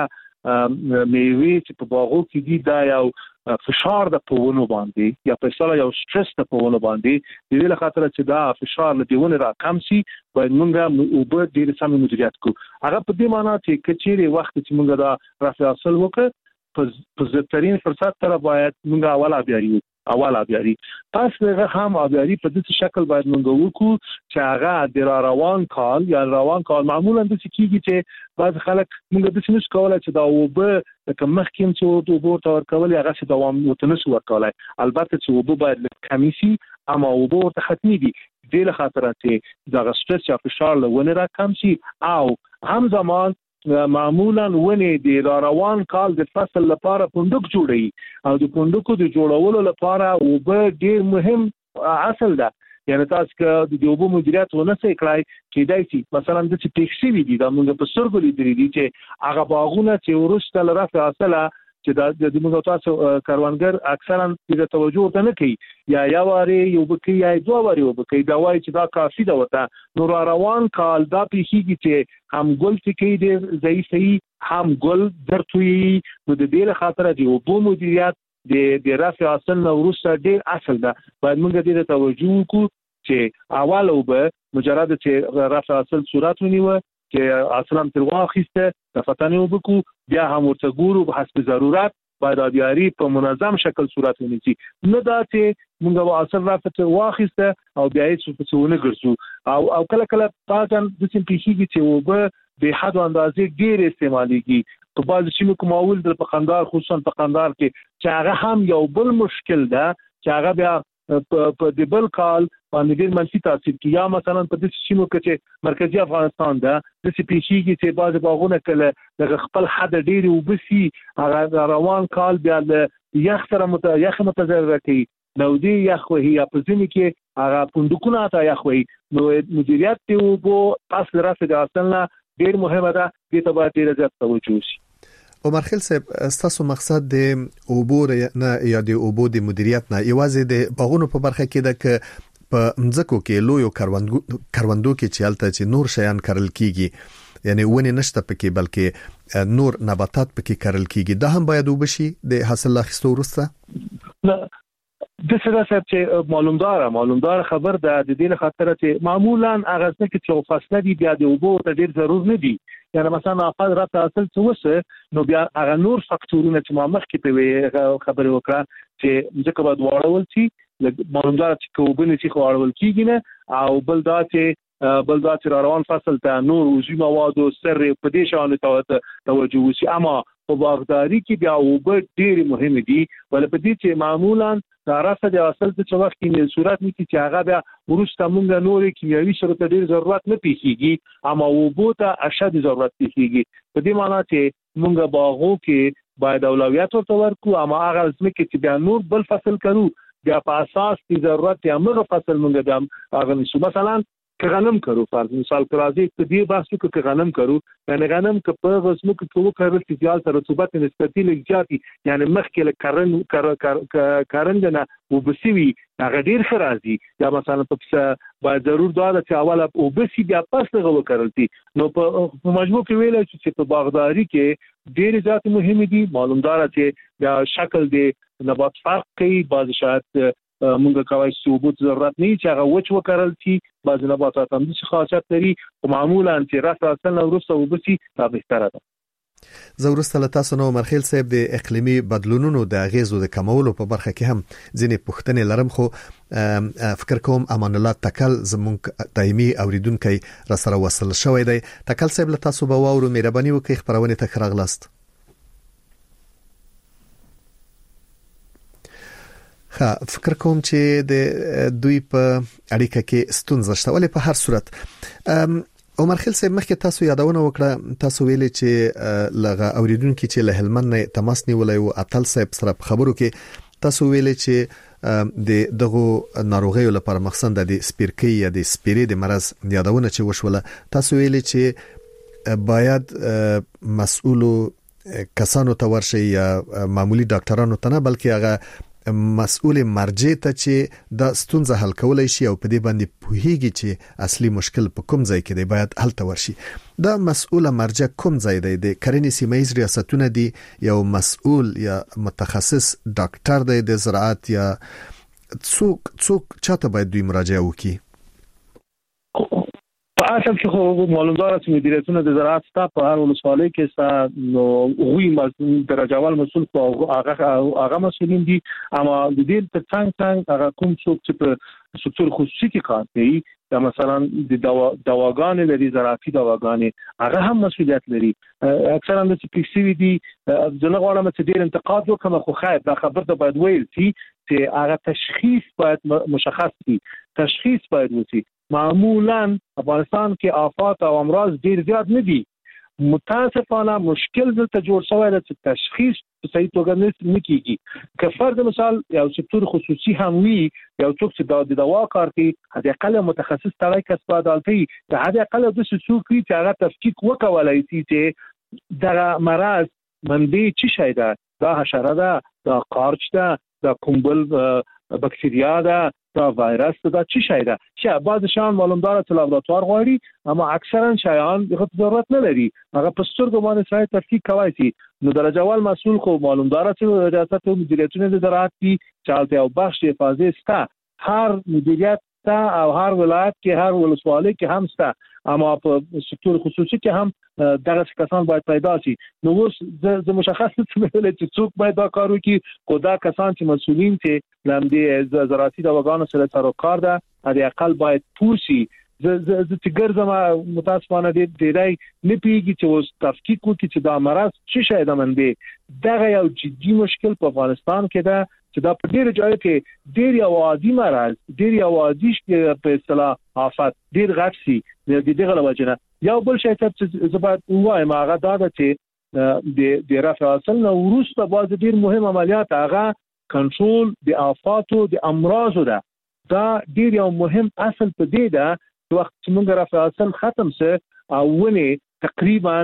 میوه چې په باغو کې دي دا یو فشار د پوونو باندې یا په اصطلاح یو سټرس د پوونو باندې د دې لپاره چې دا فشار له دیونه را کم شي باید موږ اوبه ډیر سم مدیریت کوو. هغه په دې معنی چې کچېره وخت چې موږ دا رفع حاصل وکړو په زترین فرصت سره باید موږ اوله بیاري پس دغه هم بیاري په دې شکل باید موږ وکړو چې هغه د روان کال یا روان کال معمولا د کیږي چې بعض خلک موږ د څه کولای چې دا اوبه کوم مخکیم چې د اوبو تور کول هغه چې دوام متنس ورکولای. البته چې اوبه باید کمی شي اما اوبه ورته ختمي دي د له خاطر چې دا سټرس یا فشار له ونه را کم شي او هم زمان معمولا ونی د روان کال د فصل لپاره پوندک جوړي او د پوندکو د جوړولو لپاره اوبه ډیر مهم اصل ده. یعنی تاسو که د اوبو مدیریت ونه سې کړای کېدای شي مثلا د ټیکسي وی دي دا موږ په سرګو لیدل دي چې هغه باغونه چې ورسته لرفه اصله چې د موږ تاسو کاروانګر اکثرا د توجه ورته نه کوي یا یو واری یو بکی یا دوه واری یو بکی دا وایي چې دا کافي ده وته نور روان کال دا پیخیږي چې هم ګل ټکی دی ضعیفي هم ګل درتوي نو د دې لپاره د اوبو مدیریت د رفع حاصل نو ورسته ډیر اصل ده. باید موږ دې ته توجه وکړو چې اول اوبه مجرد چې رفع حاصل صورت ونیوه چې اصلا تر واخیسته د فتنې وبکو بیا هم ورته ګورو په حسب ضرورت باید بیاري په منظم شکل صورت ونیسي. نه دا چې موږ به اصل رافته واخیسته او بیا یې څه څونه ګرځو او کله کله پاتن د څه پیخیږي چې وبه به حد اندازې ډیر استعماليږي. په بعض شینو کومول د پخندار خصوصا پخندار کې چې هغه هم یو بل مشکل ده چې هغه بیا په د بل کال باندې ډیر منفي تاثیر کوي. یا مثلا په دې شینو کې چې مرکزی افغانستان ده د سی پیشيږي چې بعض باغونه کله د خپل حد ډیر وبسي هغه روان کال بیا د یخ سره یخ متضرر کوي. نو دی یخ وهي په ځینې کې هغه پوندکونه تا یخ وهي. نو مدیریت ته وبو پس رفع د حاصلنا ډیر مهمه ده. دې ته باید ډیر زیات توجه شي. عمرخیل صاحب، تاسو مقصد د اوبو نه یا د اوبو د مدیریت نه یوازې د باغونو په برخه کې ده که په مځکو کې لوی کروندو کې چالتہ چې نور شیان کرل کیږي یعنی ونې نشته پکې بلکې نور نباتات پکې کرل کیږي دا هم باید وبشي د حاصل اخیستو وروسته؟ د څه چې معلومدار خبر د دې خاطر چې معمولا هغه څه چې فاصله دی بیا د اوبو ته ډیر ضرور نه دی یعنی مثلا افاد راته اصل څه وسه نو بیا هغه نور فاکتورونه چې ما مخکې په خبرې وکړه چې ځکه باید واړول شي معلومدار چې کوبنه چې واړول کیږي نه او بل دا چې روان فصل ته نور وزي مواد او سر په دې شان توجه وشي اما په باغداري کې بیا اوبه ډېر مهم دي ول په دې چې معمولا راځه د اصل څه وخت کې صورت نشي چې هغه بیا ورسته مونږ نورې کیمیاوي شرط ډېر ضرورت نه پیږي اما اوبه ته اشد ضرورت پیږي په دې معنی چې مونږ باغو کې باید اولویت ورکړو اما هغه ځمکه چې بیا نور بل فصل کړو بیا په اساس د ضرورت یا موږ فصل مونږ د هغه نشو مثلا که غنم کرو فرض مثال کرازی که دی بحثو که غنم کرو یعنی غنم که په غسمو کې وکړل چې زیات رطوبت نسبتي لږی یعنی مخکې کارندنه وبسوي هغه ډیر خرازي یا مثلا په باید ضرور دا چې اوله وبسي بیا پس دغه وکړل دي نو په مجموع کې ویل چې په باغداري کې ډیر زیات مهم دي معلومدار چې بیا شکل دی نبات فرق کوي بعض شاید مونږ کوي چې وبو ضرورت نه چې هغه وچ وکړل شي بعض نباتات هم څه خاصیت لري او معمولا چې راځي اصل نو ورسته وبسي دا بهتره ده زورسته لتاسو نو مرخیل صاحب د اقلیمي بدلونونو د اغیزو د کمولو په برخه کې هم ځینې پوښتنې لرم خو فکر کوم امان الله تکل زمونږ دایمي اوریدونکو را سره وصل شوی دی تکل صاحب لتاسو به واورو مهرباني وکړئ خبرونه ته راغلاست فکر کوم چې د دوی په اړیکه کې ستونزه شته ولې په هر صورت عمر خیل صاحب مخکې تاسو یادونه وکړه تاسو ویلې چې لغه اوریدونکو چې له هلمند نه تماس نیولای او اتل صاحب سره خبرو کې تاسو ویلې چې د دغه ناروغیو لپاره مخصوصا د سپیرکی یا د سپیری د مرز یادونه چې وشوله تاسو ویلې چې باید مسؤلو کسانو ته ورشي یا معمولی ډاکټرانو ته نه بلکې هغه مسؤل مرجع ته چې د ستونزه حل کولای شي او په دې باندې پوهیږي چې اصلي مشکل په کوم ځای کې دی باید حل ته ورشي دا مسؤل مرجع کوم ځای دی د کرنې سیمایي ریاستونه دي یو مسؤل یا متخصص ډاکټر دی د زراعت یا څوک چاته باید دوی مراجعه وکړي په اصل کې خو معلومدار چې مدیریتونه د زراعت ستا په هر ولسوالۍ کې ستا نو غوي درجه اول مسؤل او هغه مسؤلین دي اما د دې څنګه هغه کوم څوک چې په سکتور خصوصي کې کار کوي دا مثلا د دواګانې لري زراعتي دواګانې هغه هم مسؤلیت لري اکثرا د سپیسیوي دي ځنه غواړم چې ډیر انتقاد وکم خو خیر دا خبر ته باید ویل چې هغه تشخیص باید مشخص وي تشخیص باید وشي معمولا افغانستان کې آفات او امراض ډیر زیات نه دي متاسفانه مشکل دلته جوړ شوی دی چې تشخیص په صحیح توګه نه کیږي که فرض مثال یو سکتور خصوصي هم وي یو څوک چې د دوا کار کوي هغه اقل متخصص تړای کسب عدالتي ته هغه اقل د څوک چې هغه تفکیک وکولای شي چې د مرض منبع چی شي دا حشره ده دا قارچ ده دا کومبل بکتریا ده دا وایرس دا چی شي ده چې بعض شان معلومدار ته لابراتوار غواړي اما اکثرا شایان دغه ضرورت نه لري هغه په سترګو باندې سره تفکیک کوي شي نو درجه اول مسؤل خو معلومدار ته ریاست او مدیریتونه د زراعت کې چالتي او بخش حفاظت ستا هر مدیریت ستا او هر ولایت کې هر ولسوالۍ کې هم ستا اما په سکتور خصوصي کې هم دغه کسان باید پیدا شي نو اوس د مشخص چې څوک باید دا کار وکړي خو دا کسان چې مسؤلین چې لامدې زراعتي دواګانو سره سروکار ده هغه اقل باید پوسی ز چې ګرځم متاسفانه ډېرای نه پیږي چې اوس تفکیک وکړي چې دا مرض څه شي ده منبع دغه یو جدي مشکل په افغانستان کې ده چې دا په ډېر ځای کې ډېر یو عادي مرض ډېر یو عادي په اصطلاح آفات ډېر غټ سي دغه لوجنه یو بل شی چې زبات وایم هغه دا ده چې د رفع اصل نو وروسته باز ډېر مهم عملیات هغه کنټرول د آفاتو د امراضو ده دا ډېر یو مهم اصل په دې ده وخت چې موږ رفع اصل ختم سه او ونه تقریبا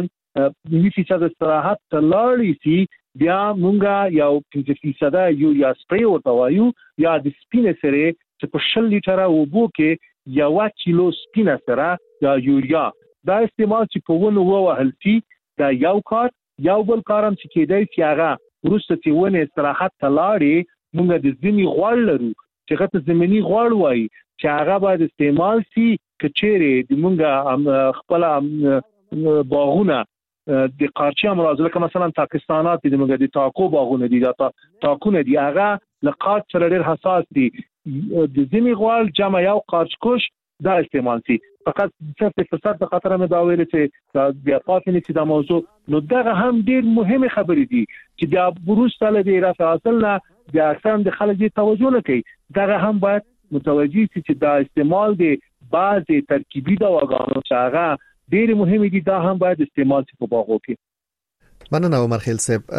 90% استراحت تلاړی سي بیا مونږه یو 50% یوریا سپری ورته وایو یا د سپینه سره چې په 100 لیټره اوبو کې 1 کیلو سپینه سره یا یوریا دا استعمال چې په ونه وهل شي دا یو کار یو بل کارم چې کېدای چې هغه ورسته چې ونه استراحت تلاړي موږ د زمي غوړ لرو چې غته زمینی غوړ وای چې هغه باید استعمال شي کچېره د موږ خپل باغونه د قارچي امراض لکه مثلا پاکستانات د موږ د تاکو باغونه دي دا تاکونه دي هغه لقات سره ډېر حساس دي د زمي غوړ جمع یو قارچکش دا استعمال شي فقط صرف فساد د خطر مې دا ویل چې بیا پاتې چې دا موضوع نو دغه هم ډېر مهمه خبرې دي چې د بروز تل د رفع اصل نه د اقسام د خلک توجه نه کوي دغه هم باید متوجي چې دا استعمال د بعضي ترکیبي دواګانو چې هغه ډېر مهمه دي دا هم باید استعمال شي په باغو کې. مننه عمر خیل صاحب.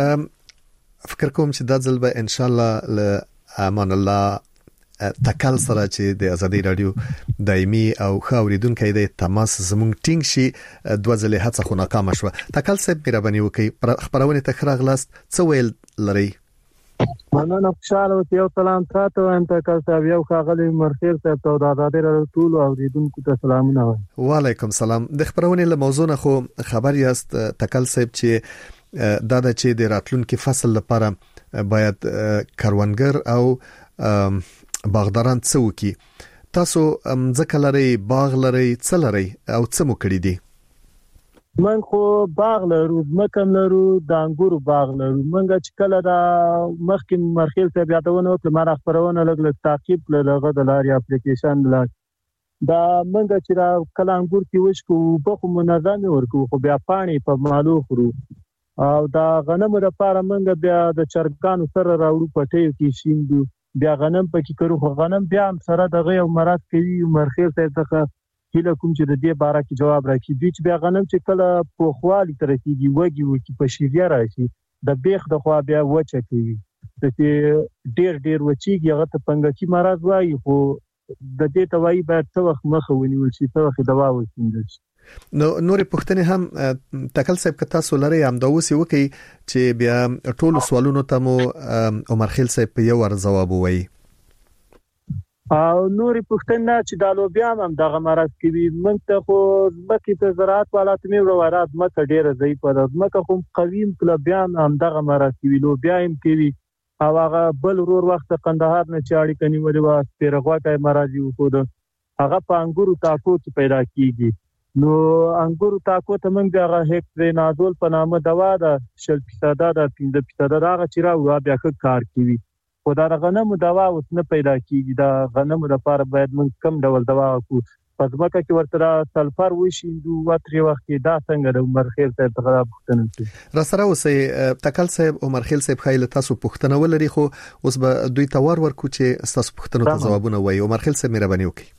فکر کوم چې دا ځل به ان شاء الله ل امان الله تکل سره چې د ازادي رادیو دایمي او خاوریدونکو د تماس زموږ ټینګ شي دوه ځله هڅه خو ناکام شوه. تکل صاحب مهرباني وکړئ خبرونه تخراغ لاست څه ویل لري؟ مننه خوشاله او یو سلام تاسو ته تکل صاحب یو خاغلی مرخیر صاحب ته د ازادي رادیو ټول اوریدونکو ته سلامونه وایم. وعلیکم سلام. د خبرونه له موضوع نه خو خبر یاست تکل صاحب چې دا د چې د راتلونکو فصل لپاره باید کاروانګر او باغداران څه وکي؟ تاسو ځکه لري باغ لري څه لري او څه مو کړی دي؟ من خو باغ لرو مکم لرو د انګورو باغ لرو منګه چې کله دا مخکې مرخیل ته یادونه وکړه ما خبرونه لګل تعقیب لږه د لاري اپلیکیشن لا دا منګه چې دا کله انګور کې وشکو په خو منظم ورکو خو بیا پانی په مالو خورو او دا غنم لپاره منګه بیا د چرګانو سره راوړو پټیو کې شیندو بیا غنم پکې کړو خو غنم بیا هم سره دغه یو مراد کوي مرخیل ته څخه کله کوم چې د دې باره کې جواب راکړي دوی چې بیا غنم چې کله په خوالي تر کېږي وږي په شیریا راشي د بیخ د خوا بیا وچه کوي چې ډېر وچیږي هغه ته پنګکی مراد وایي خو د دې توای باید څو وخت مخه ونیول شي څو وخت دوا وسیندل شي. نو نورې پوښتنې هم تکل صاحب که تاسو لري هم دا وسی وکي چې بیا ټول سوالونو ته مو عمر خیل صاحب په یو ور جواب وایي. او نورې پوښتنه چې د لوبیا هم دغه مرز کوي موږ ته خو مکه ته زراعت والات مې ورورات مکه ډیره ضعیفه ده مکه خو قویم کلبیا هم دغه مرز کوي لوبیا هم کوي او هغه بل ورور وخت قندهار نه چاړي کني ولې وا پیرغواټه مرزي وکړو هغه په انګورو تاکو کې پیدا کیږي نو انګورو تاکو ته موږ دغه هکټرینازول په نامه دوا ده 0% ده 15% هغه چې راو بیا کار کوي خو دا غنمو دوا اوس نه پیدا کیږي دا غنمو لپاره باید موږ کم ډول دوا کو پزماکه کې ورته سلفر وشیندو وتري وخت دا څنګه د عمر خیل ته تغراب پښتنه را سره اوسې تکل صاحب عمر خیل صاحب خیل تاسو پښتنه ولري خو اوس به دوی تور ورکو چې تاسو پښتنو ته ځوابونه وایي عمر خیل صاحب مهرباني وکړئ.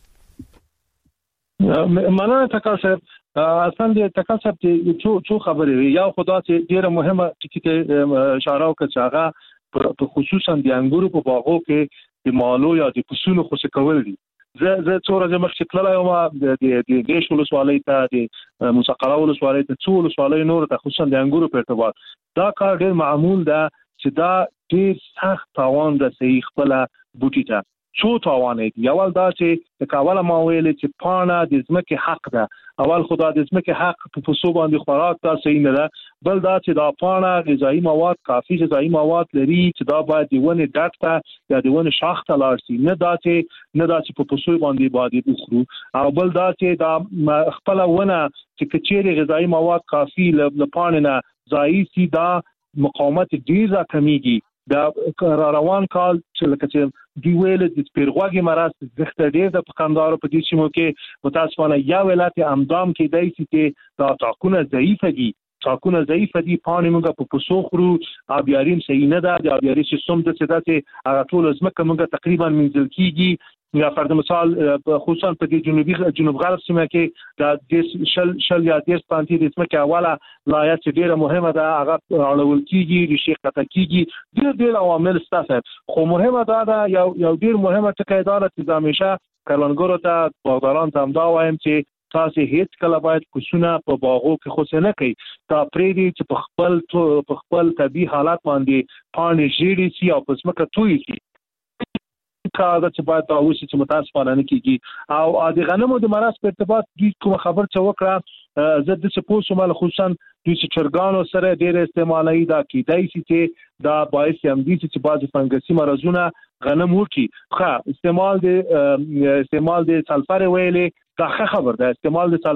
مننه تکل صاحب اصل د تکل صاحب څو خبرې یو خدا چې ډیره مهمه ټکی اشاره وکړه هغه په خصوصا د انګورو په باغو کې د مالو یا د پسونو خو څه کول دي زه څو ورځې مخکې تللی وم د دیش ولسوالۍ ته د مسقره ولسوالۍ ته څو ولسوالۍ نور ته خصوصا د انګورو په ارتباط دا کار ډېر معمول ده چې دا ډېر سخت تاوان ده صحیح خپل بوټي ته څو تاوان دي اول دا چې کاوله ما ویل چې پانه د ځمکې حق ده اول خدای د ځمکې حق په پسو باندې خوراک ته صحیح نه ده بل دا چې دا پانه غذایی مواد کافي غذایی مواد لري چې دا باید د ونه ډټ ته یا د ونه شاخ ته لاړ شي نه دا چې په پسو باندې بخورو او بل دا چې دا خپل ونه چې کچېره غذایی مواد کافي لپاره نه ځای سي دا مقاومت ډیر کمیږي دا روان کال چې لکه چې دی ویل د پیرغواګي مرز زخته ډیر د پکاندارو په دې سیمو کې متاسفانه یا ولایت امدام کې دای چې دا تاکونه ضعیفه دي پانی موږ په پسو خورو ابياریم صحیح نه ده د ابياري سیستم د څه ده هغه ټول زمکه موږ تقریبا منځل کیږي یا فرض مثال خصوصا په دې جنوب غرب سیمه کې د شل یا 10 پانتي د اسمه اوله لایه چې ډیره مهمه ده هغه اړول کیږي د شیخ قطه کیږي ډیر عوامل ستاسو خو مهمه ده یو ډیر مهمه ټکی دا چې همیشه کروندګرو ته باغداران ته هم دا وایم چې تاسو هیڅ کله باید کوڅونه په باغو کې خو نه کوي دا پریدي چې په خپل طبي حالات باندې پانی ژیړي سي او پس مکه توي کی کار چې باید دا وشي چې متاسفانه نه کیږي او د غنمو د مرز په ارتباط د کوم خبر څه وکړه زه د سپوس مال خصوصا دوی چرګانو سره ډېر استعمالي دا کیدای شي چې دا باعث هم دي چې بعض فنګسي مرزونه غنم وکي خو استعمال د سلفر ویلې دا خبر ده استعمال د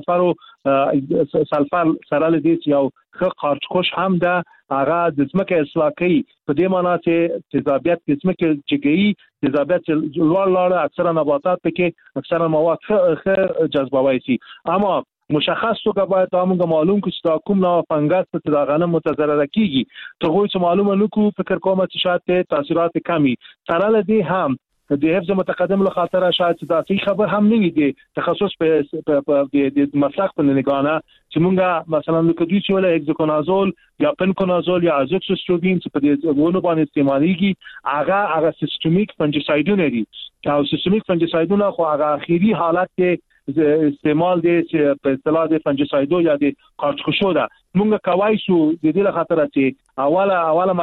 سلفر سره لدی یو ښه قارچکش هم ده هغه د ځمکې اصلاح کوي په دې معنی چې تیزابیت د ځمکې چګي تیزابیت لوړ اکثره نباتات پکې اکثره مواد ښه جذبوي شي اما مشخص توګه باید موږ معلوم کړو چې دا کوم نوع فنګس په دا غنم متضرر کیږي ته خو چې معلومه نکو فکر کوم چې شاید تاثیرات کمی سره لدی هم د حفظ متقدم له خاطر شاید دا خبر هم نه وي تخصص په د مسلک په نگاهه چې مونږه مثلا لکه دوی چې ولا اگزوکونازول یا پنکونازول یا ازوکسوستروبین چې په دې ونه باندې استعماليږي هغه سیستمیک فنجیسایډونه دي او سیستمیک فنجیسایډونه خو هغه اخیری حالت کې استعمال دي چې په اصطلاح د فنجیسایډو یا د قارچکشو ده مونږه کوي شو د دې له خاطر چې اوله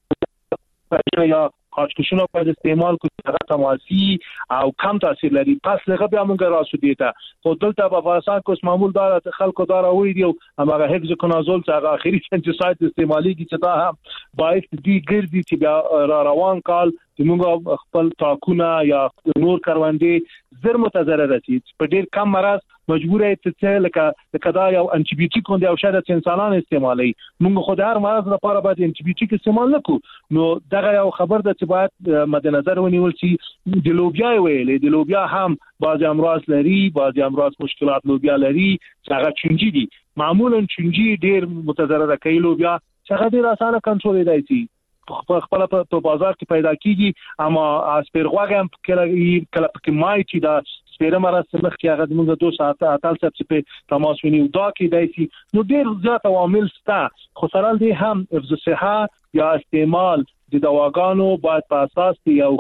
مرحله یا قارچکشونه په استعمال کې هغه تماسي او کم تاثیر لري پس لږه بیا موږ راسو دیتا خو دلته په افغانستان کې معمول دار خلکو دار وې دی او هغه هکساکونازول چې هغه اخیری فنجیساید استعمالي کی چې دا باعث دي ګرځي چې بیا روان کال چې موږ خپل تاکونه یا نور کروندې زر متضرر شي په ډیر کم مرز مجبور یې لکه دا یو انټي بیوټیک باندې او شاید انسانان استعمالي موږ خو د هر مرز لپاره باید انټي بیوټیک استعمال نکړو نو دغه یو خبر ده چې باید مد نظر ونیول شي د لوبیا ویلې د لوبیا هم بعضی امراض لري بعضی امراض مشکلات لوبیا لري چې هغه چونجي دي معمولا چونجي ډیر متضرر کوي لوبیا چې هغه ډیر اسانه کنټرول دی شي خپل په بازار کې پیدا کیږي اما اسپرغواګم کله پکې مای چې دا سپیره مرز مخ کې هغه موږ 2 ساعت اتل څه په تماس ونیو دا کې دایسي نو ډیر زیات عوامل ستا خو سره دي هم حفظ صحه یا استعمال د دواګانو باید په اساس یو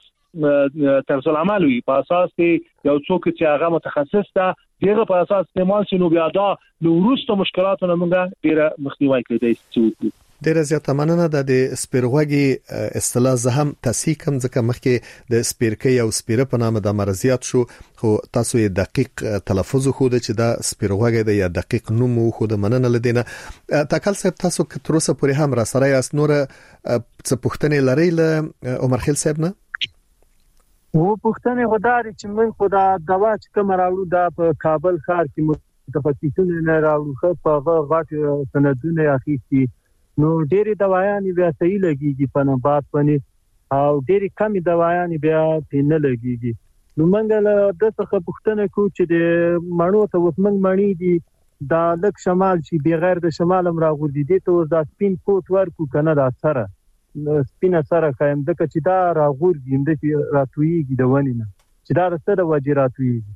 ښه طرز العمل وي په اساس یو څوک چې هغه متخصص ده دغه په اساس استعمال شنو بیا دا نو وروسته مشکلاتونه موږ ډیر مخنیوي کړی دی ډیره زیاته مننه د سپیرغوګي اصطلاح زه هم تصحیح کوم ځکه مخکې د سپیرکي او سپیره په نامه د مرضیات شو خو تاسو یې دقیق تلفظ خو د چې دا سپیرغوګي د یا دقیق نوم خو د مننه لدینه تکل صاحب تاسو که تر اوسه پورې هم را سره یاست نور څه پوښتنې لرئ له عمر خیل صاحب نه و پوښتنې غوډاري چې موږ خو دا دوا چې کوم راوړو دا په کابل ښار کې متخصصین نه راوړو خو په غاټ سندونه اخیستي نو ډېری دوايانې بیا صحیح لګيږي په نبات باندې او ډېری کمی دوايانې بیا نه لګيږي نو موږ له د څه پوښتنه کوو چې د مڼو ته وسمنګ مڼې دي دا لک شمال شي بغیر د شمال هم راغورځي دي ته وردا سپین کوټ ورکو کنه دا سره سپینه سره قائم د کچې دا راغورځي د راتويږي د ونی نه چې دا سره وجه راتويږي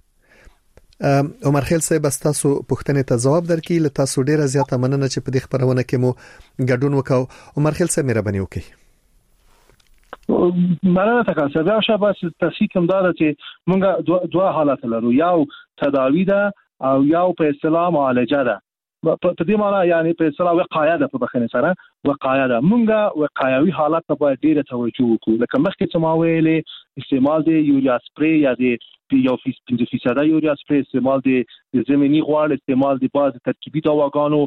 عمر خیل صاحب تاسو پوښتنې ته جواب درکې ل تاسو ډیره زیاته مننه چې په دې خبرونه کې مو ګډون وکاو عمر خیل صاحب مهرباني وکړئ مننه تاسو دا شابه تاسو کوم دا چې موږ دوه حالات لرو یو تداوی ده او یو په اصطلاح معالجه ده په دې معنی یعنی په اصطلاح وقایه ده په بخنه سره وقایه ده موږ وقایوي حالت ته باید ډیره توجه وکړو لکه مخکې چې ما ویلې استعمال د یوریا سپری یا د یو 5% یوریا سپری استعمال د زمینی غوړ استعمال د بعض ترکیبي دواګانو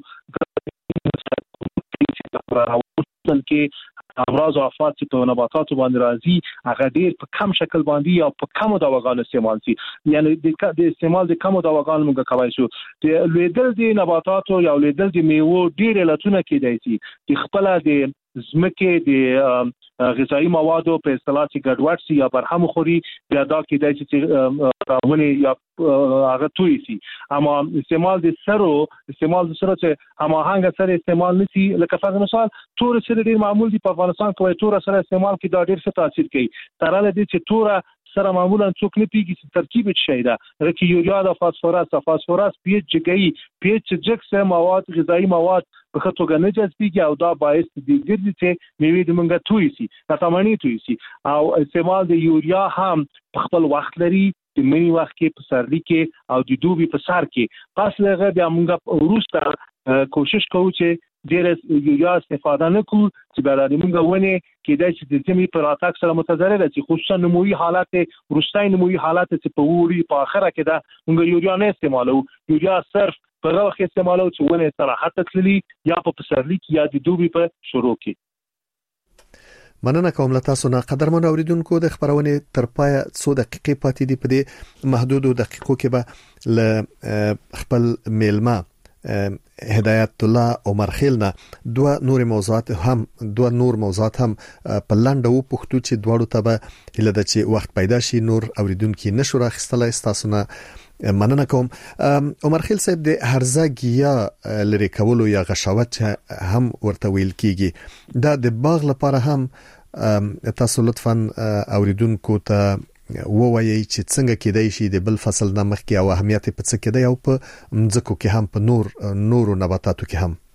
کې امراض او آفات چې په نباتاتو باندې راځي هغه ډیر په کم شکل باندې یا په کم دواګانو استعمال شي یعنی د استعمال د کم دواګانو موږ کوي شو د لیدل د نباتاتو یا لیدل د میوه ډیر لتونه کېدای شي چې خپل د زمکه د غذایی موادو په اصطلاح چې ګډوډ شي یا برهم خوري بیا دا کېدای شي چې راونی یا هغه توي شي اما استعمال د سرو چې هماهنګ سره استعمال نشي لکه فرض مثال تور سره ډیر معمول دي په افغانستان کې تور سره استعمال کې دا ډیر څه تاثیر کوي تر هغه دي چې تور سره معمولا څوک نه پیږي چې ترکیب شي دا رکی یوریا د فاسفورس پی ایچ جکس مواد غذایی مواد په خطوګه نه جذبيږي او دا باعث دي چې میوه د منګه توي شي تمامي توي شي او استعمال د یوریا هم په خپل وخت لري د منی وخت کې په سرلی کې او د دوبي په سر کې پس لغه بیا موږ وروسته کوشش کوو چې ډیر یوریا استفاده نکړو چې بلاره موږ ونه کېدای چې د زمي پر اتاک سره متضرر شي خصوصا نموي حالات روستای نموي حالات چې په ووري په اخره کې دا موږ یوریا نه استعمالو یوریا صرف په هغه وخت استعمالو چې ونه صراحت تللی یا په پسرلی کې یا د دوبي په شروع کې. مننه کوم له تاسو نه قدرمن اوریدونکو. د خبرونه تر پای څو دقیقې پاتې دي. په دې محدودو دقیقو کې به ل خپل میلمه هدایت الله عمر خیلنا دوه نور موضوعات هم په لنډه و پښتو چې دواړو ته به هله د چې وخت پیدا شي نور اوریدونکو نشو راخستلای تاسو نه مننه کوم. عمر خیل صاحب د هرزه یا لری کولو یا غشاوت هم ورته ویل کیږي دا د باغ لپاره هم تاسو لطفا اوریدونکو ته ووایي چې څنګه کېدای شي د بل فصل نه مخکې او اهمیت په څه کې دی او په مځکو کې هم په نورو نباتاتو کې هم.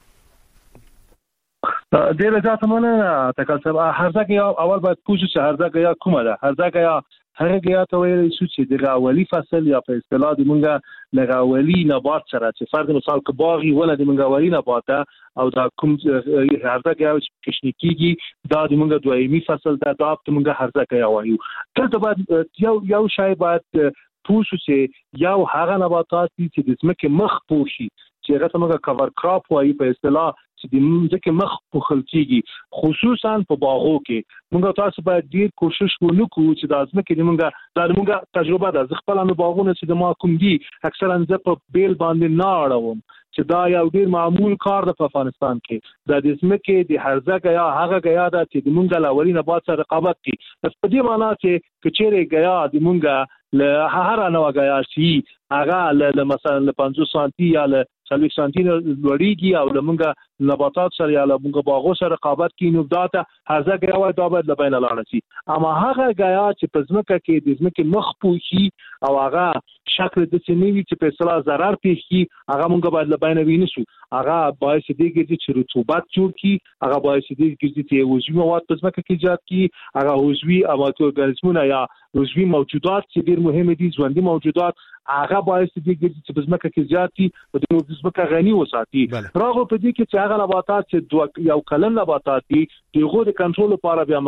ډېر زیات مننه تکل صاحب. هرزه اول باید پوښتنه چې هرزه یا کومه ده. هرزه یا هغه یا ته ویل شو چې د غاولي فصل یا په اصطلاح د مونږه لغاولي نبات سره چې فرض مثال کې باغی ولا د مونږه غاولي نبات او دا کوم هرزه یا کشنیکیږي دا د مونږه دویمي فصل دا د مونږه هرزه یا وایو. کله بعد یو شای بعد پوښتنه چې یو هغه نباتات چې د ځمکې مخ پوشي چې هغه ته موږ کور کراپ وایي په اصطلاح چې د ځمکې مخ پوښل کیږي خصوصا په باغو کې. موږ تاسو باید ډیر کوشش وکړو چې د ځمکې د موږ تجربه ده خپل نو باغونه چې د ما کوم دي اکثرا زه په بیل باندې نه اړوم چې دا یو ډیر معمول کار ده په افغانستان کې د ځمکې د هرزه یا هغه غیا ده چې د موږ لاولي نبات سره رقابت کوي. پس په دې معنی چې کچېره غیا د موږ له هر نوع غیا شي هغه له مثلا له 50 سانتي یا له 40 سانتي لوړیږي او له موږ نباتات سره یا له موږ باغو سره رقابت کوي نو دا ته هرزه غیا دا باید له بین لاړ شي. اما هغه غیا چې په ځمکه کې د ځمکې مخ پوشي او هغه شکل د سنوي چې په اصطلاح ضرر پیښي هغه موږ باید له بین وینسو. هغه باعث دیږي چې رطوبت جوړ کی هغه باعث دیږي چې عضوي مواد په ځمکه کې ایجاد کی هغه عضوي اماتورګانیزمونه یا عضوي موجودات چې ډیر مهم دي ژوندۍ موجودات هغه باعث دیږي چې په ځمکه کې زیاتی او د ځمکه غني وساتي. راغو په دې کې چې هغه نباتات چې یو کلن نباتات دي دغه د کنټرول لپاره بیا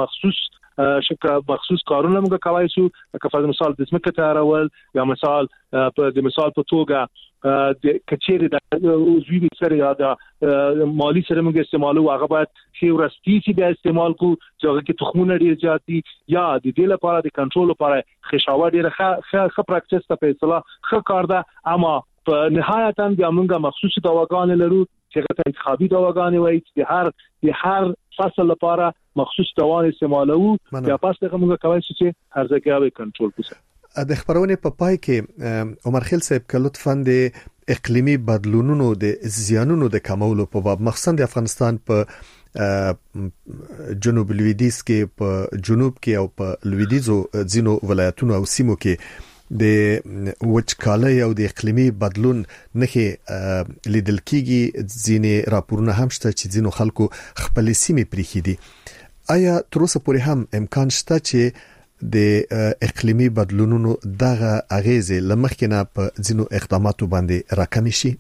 مخصوص کارونه موږ کوي شو لکه مثال د ځمکې تیارول یا مثال په توګه د کچېره د عضوي سره یا د مالی سره موږ استعمالو هغه باید خورستی چې بیا استعمال کو چې هغه کې تخمونه ډیر زیاتی یا د دې لپاره د کنټرول لپاره خشاوه ډیر ښه پراکټس ته په اصطلاح ښه کار ده. اما په نهایت هم بیا موږ مخصوص دواګان لرو چې هغه انتخابي دواګان وایي چې د هر فصل لپاره مخصوص دوا استعمالو یا پس دغه موږ کوي چې هرزه کې کنټرول کوو. د خبرونه په پای کې عمر خیل صاحب که لطفاً د اقلیمی بدلونونو د زیانونو د کمولو په باب مخصوصا د افغانستان په جنوب لویدیځ کې په جنوب کې او په لویدیځو ځینو ولایتونو او سیمو کې د وچکالۍ او د اقلیمی بدلون نښې لیدل کیږي. ځینې راپورونه هم شته چې ځینو خلکو خپل سیمې پریخي دي. آیا تر اوسه پورې هم امکان شته چې د اقلیمی بدلونونو دغه اغیزه لمخکنه په ځینو اقداماتو باندې راکمې شي؟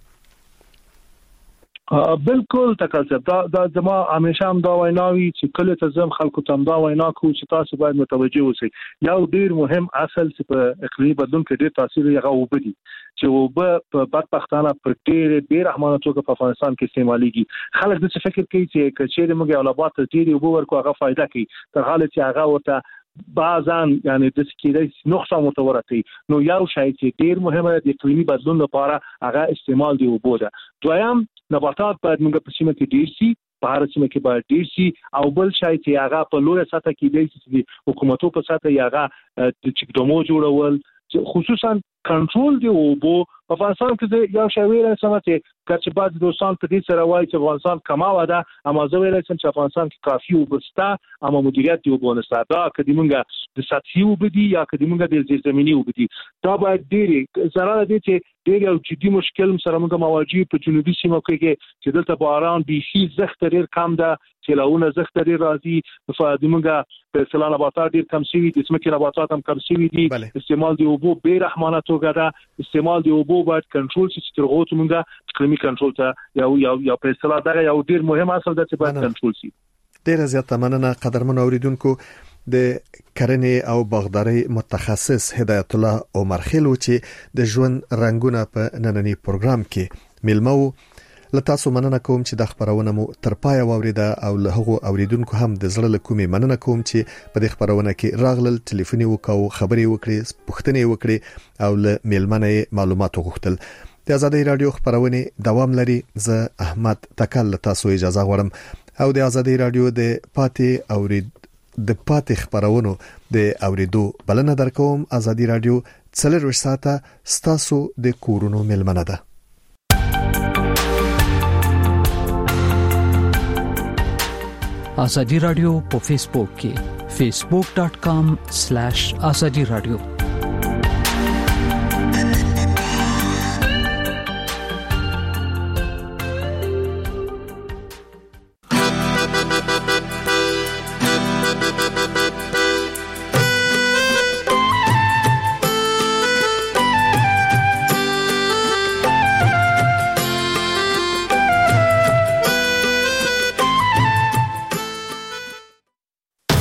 بالکل تکلسب دا زما همیشه هم دا ویناوي چې کله ته زم خلکو ته دا وینا کو چې تاسو باید متوجه اوسئ. یو ډیر مهم اصل چې په اقلیمي بدلون کې ډیر تاثیر یې غوبدي چې وب په بدبختانه په ډیر رحمانه توګه په افغانستان کې استعماليږي. خلک د څه فکر کوي چې کچېره موږ اولابات ډیر وب ورکو هغه فائدہ کوي تر حاله چې هغه ورته بعضن یعنی د سکیدای نقصان متورتي. نو یو شای چې ډیر مهمه د اقلیمي بدلون لپاره هغه استعمال دی وبوده. دویم نباتات باید موږ په سیمه کې ډیر سي په هر سیمه کې باید ډیر سي او بل شای چې هغه په لوی سطح کې دی چې حکومتو په سطح هغه د چکدمو جوړول خصوصا کنټرول دی وبو په افغانستان کې یو شای ویل سمته چې بعض دوستان په دې سره وایي چې افغانستان کما وده اما زه ویل چې افغانستان کې کافي وبستا اما مدیریت دی وبونستا دا کدیمونګه د سطحي وبدي یا کدیمونګه د زیرزمینی وبدي دا باید ډېری زراله دي چې ډېر یو جدي مشکل سره موږ مواجه په جنوبي سیمو کې چې دلته باران بيخي زخت ډېر کم ده چې لاونه زخت ډېر راځي فادیمونګه په اصطلاح نباتات ډېر کم شوي دي سمکه نباتات هم کم شوي دي. استعمال دی وبو به رحمانه توګه دا استعمال دی وبو باید کنټرول شي چې ترغه ته موږ اقلیمي کنټرول ته یا په اصطلاح دا یو ډیر مهم اصل ده چې باید کنټرول شي. ډیر زیات مننه قدرمن اوریدونکو. د کرنې او باغداري متخصص هدایت الله عمر خیل چې د ژوند رنگونه په نننی پروګرام کې میلمو لتاسو مننه کوم چې د خبرونه مو تر پای واوریده او له هغو اوریدونکو هم د زړه له کومې مننه کوم چې په دې خبرونه کې راغلل، ټلیفوني وکاو، خبري وکړي، پوښتنې وکړي او له میلمنه معلومات وغوښتل. د آزادۍ رادیو خبرونه دوام لري. زه احمد تکل تاسو اجازه غواړم او د آزادۍ رادیو د پاتې خبرونو د اوریدو بلنه درکوم. آزادۍ رادیو 24 ساعته ستاسو د کورونو میلمنه ده. آزادی رادیو په فیسبوک کې facebook.com/azadi radio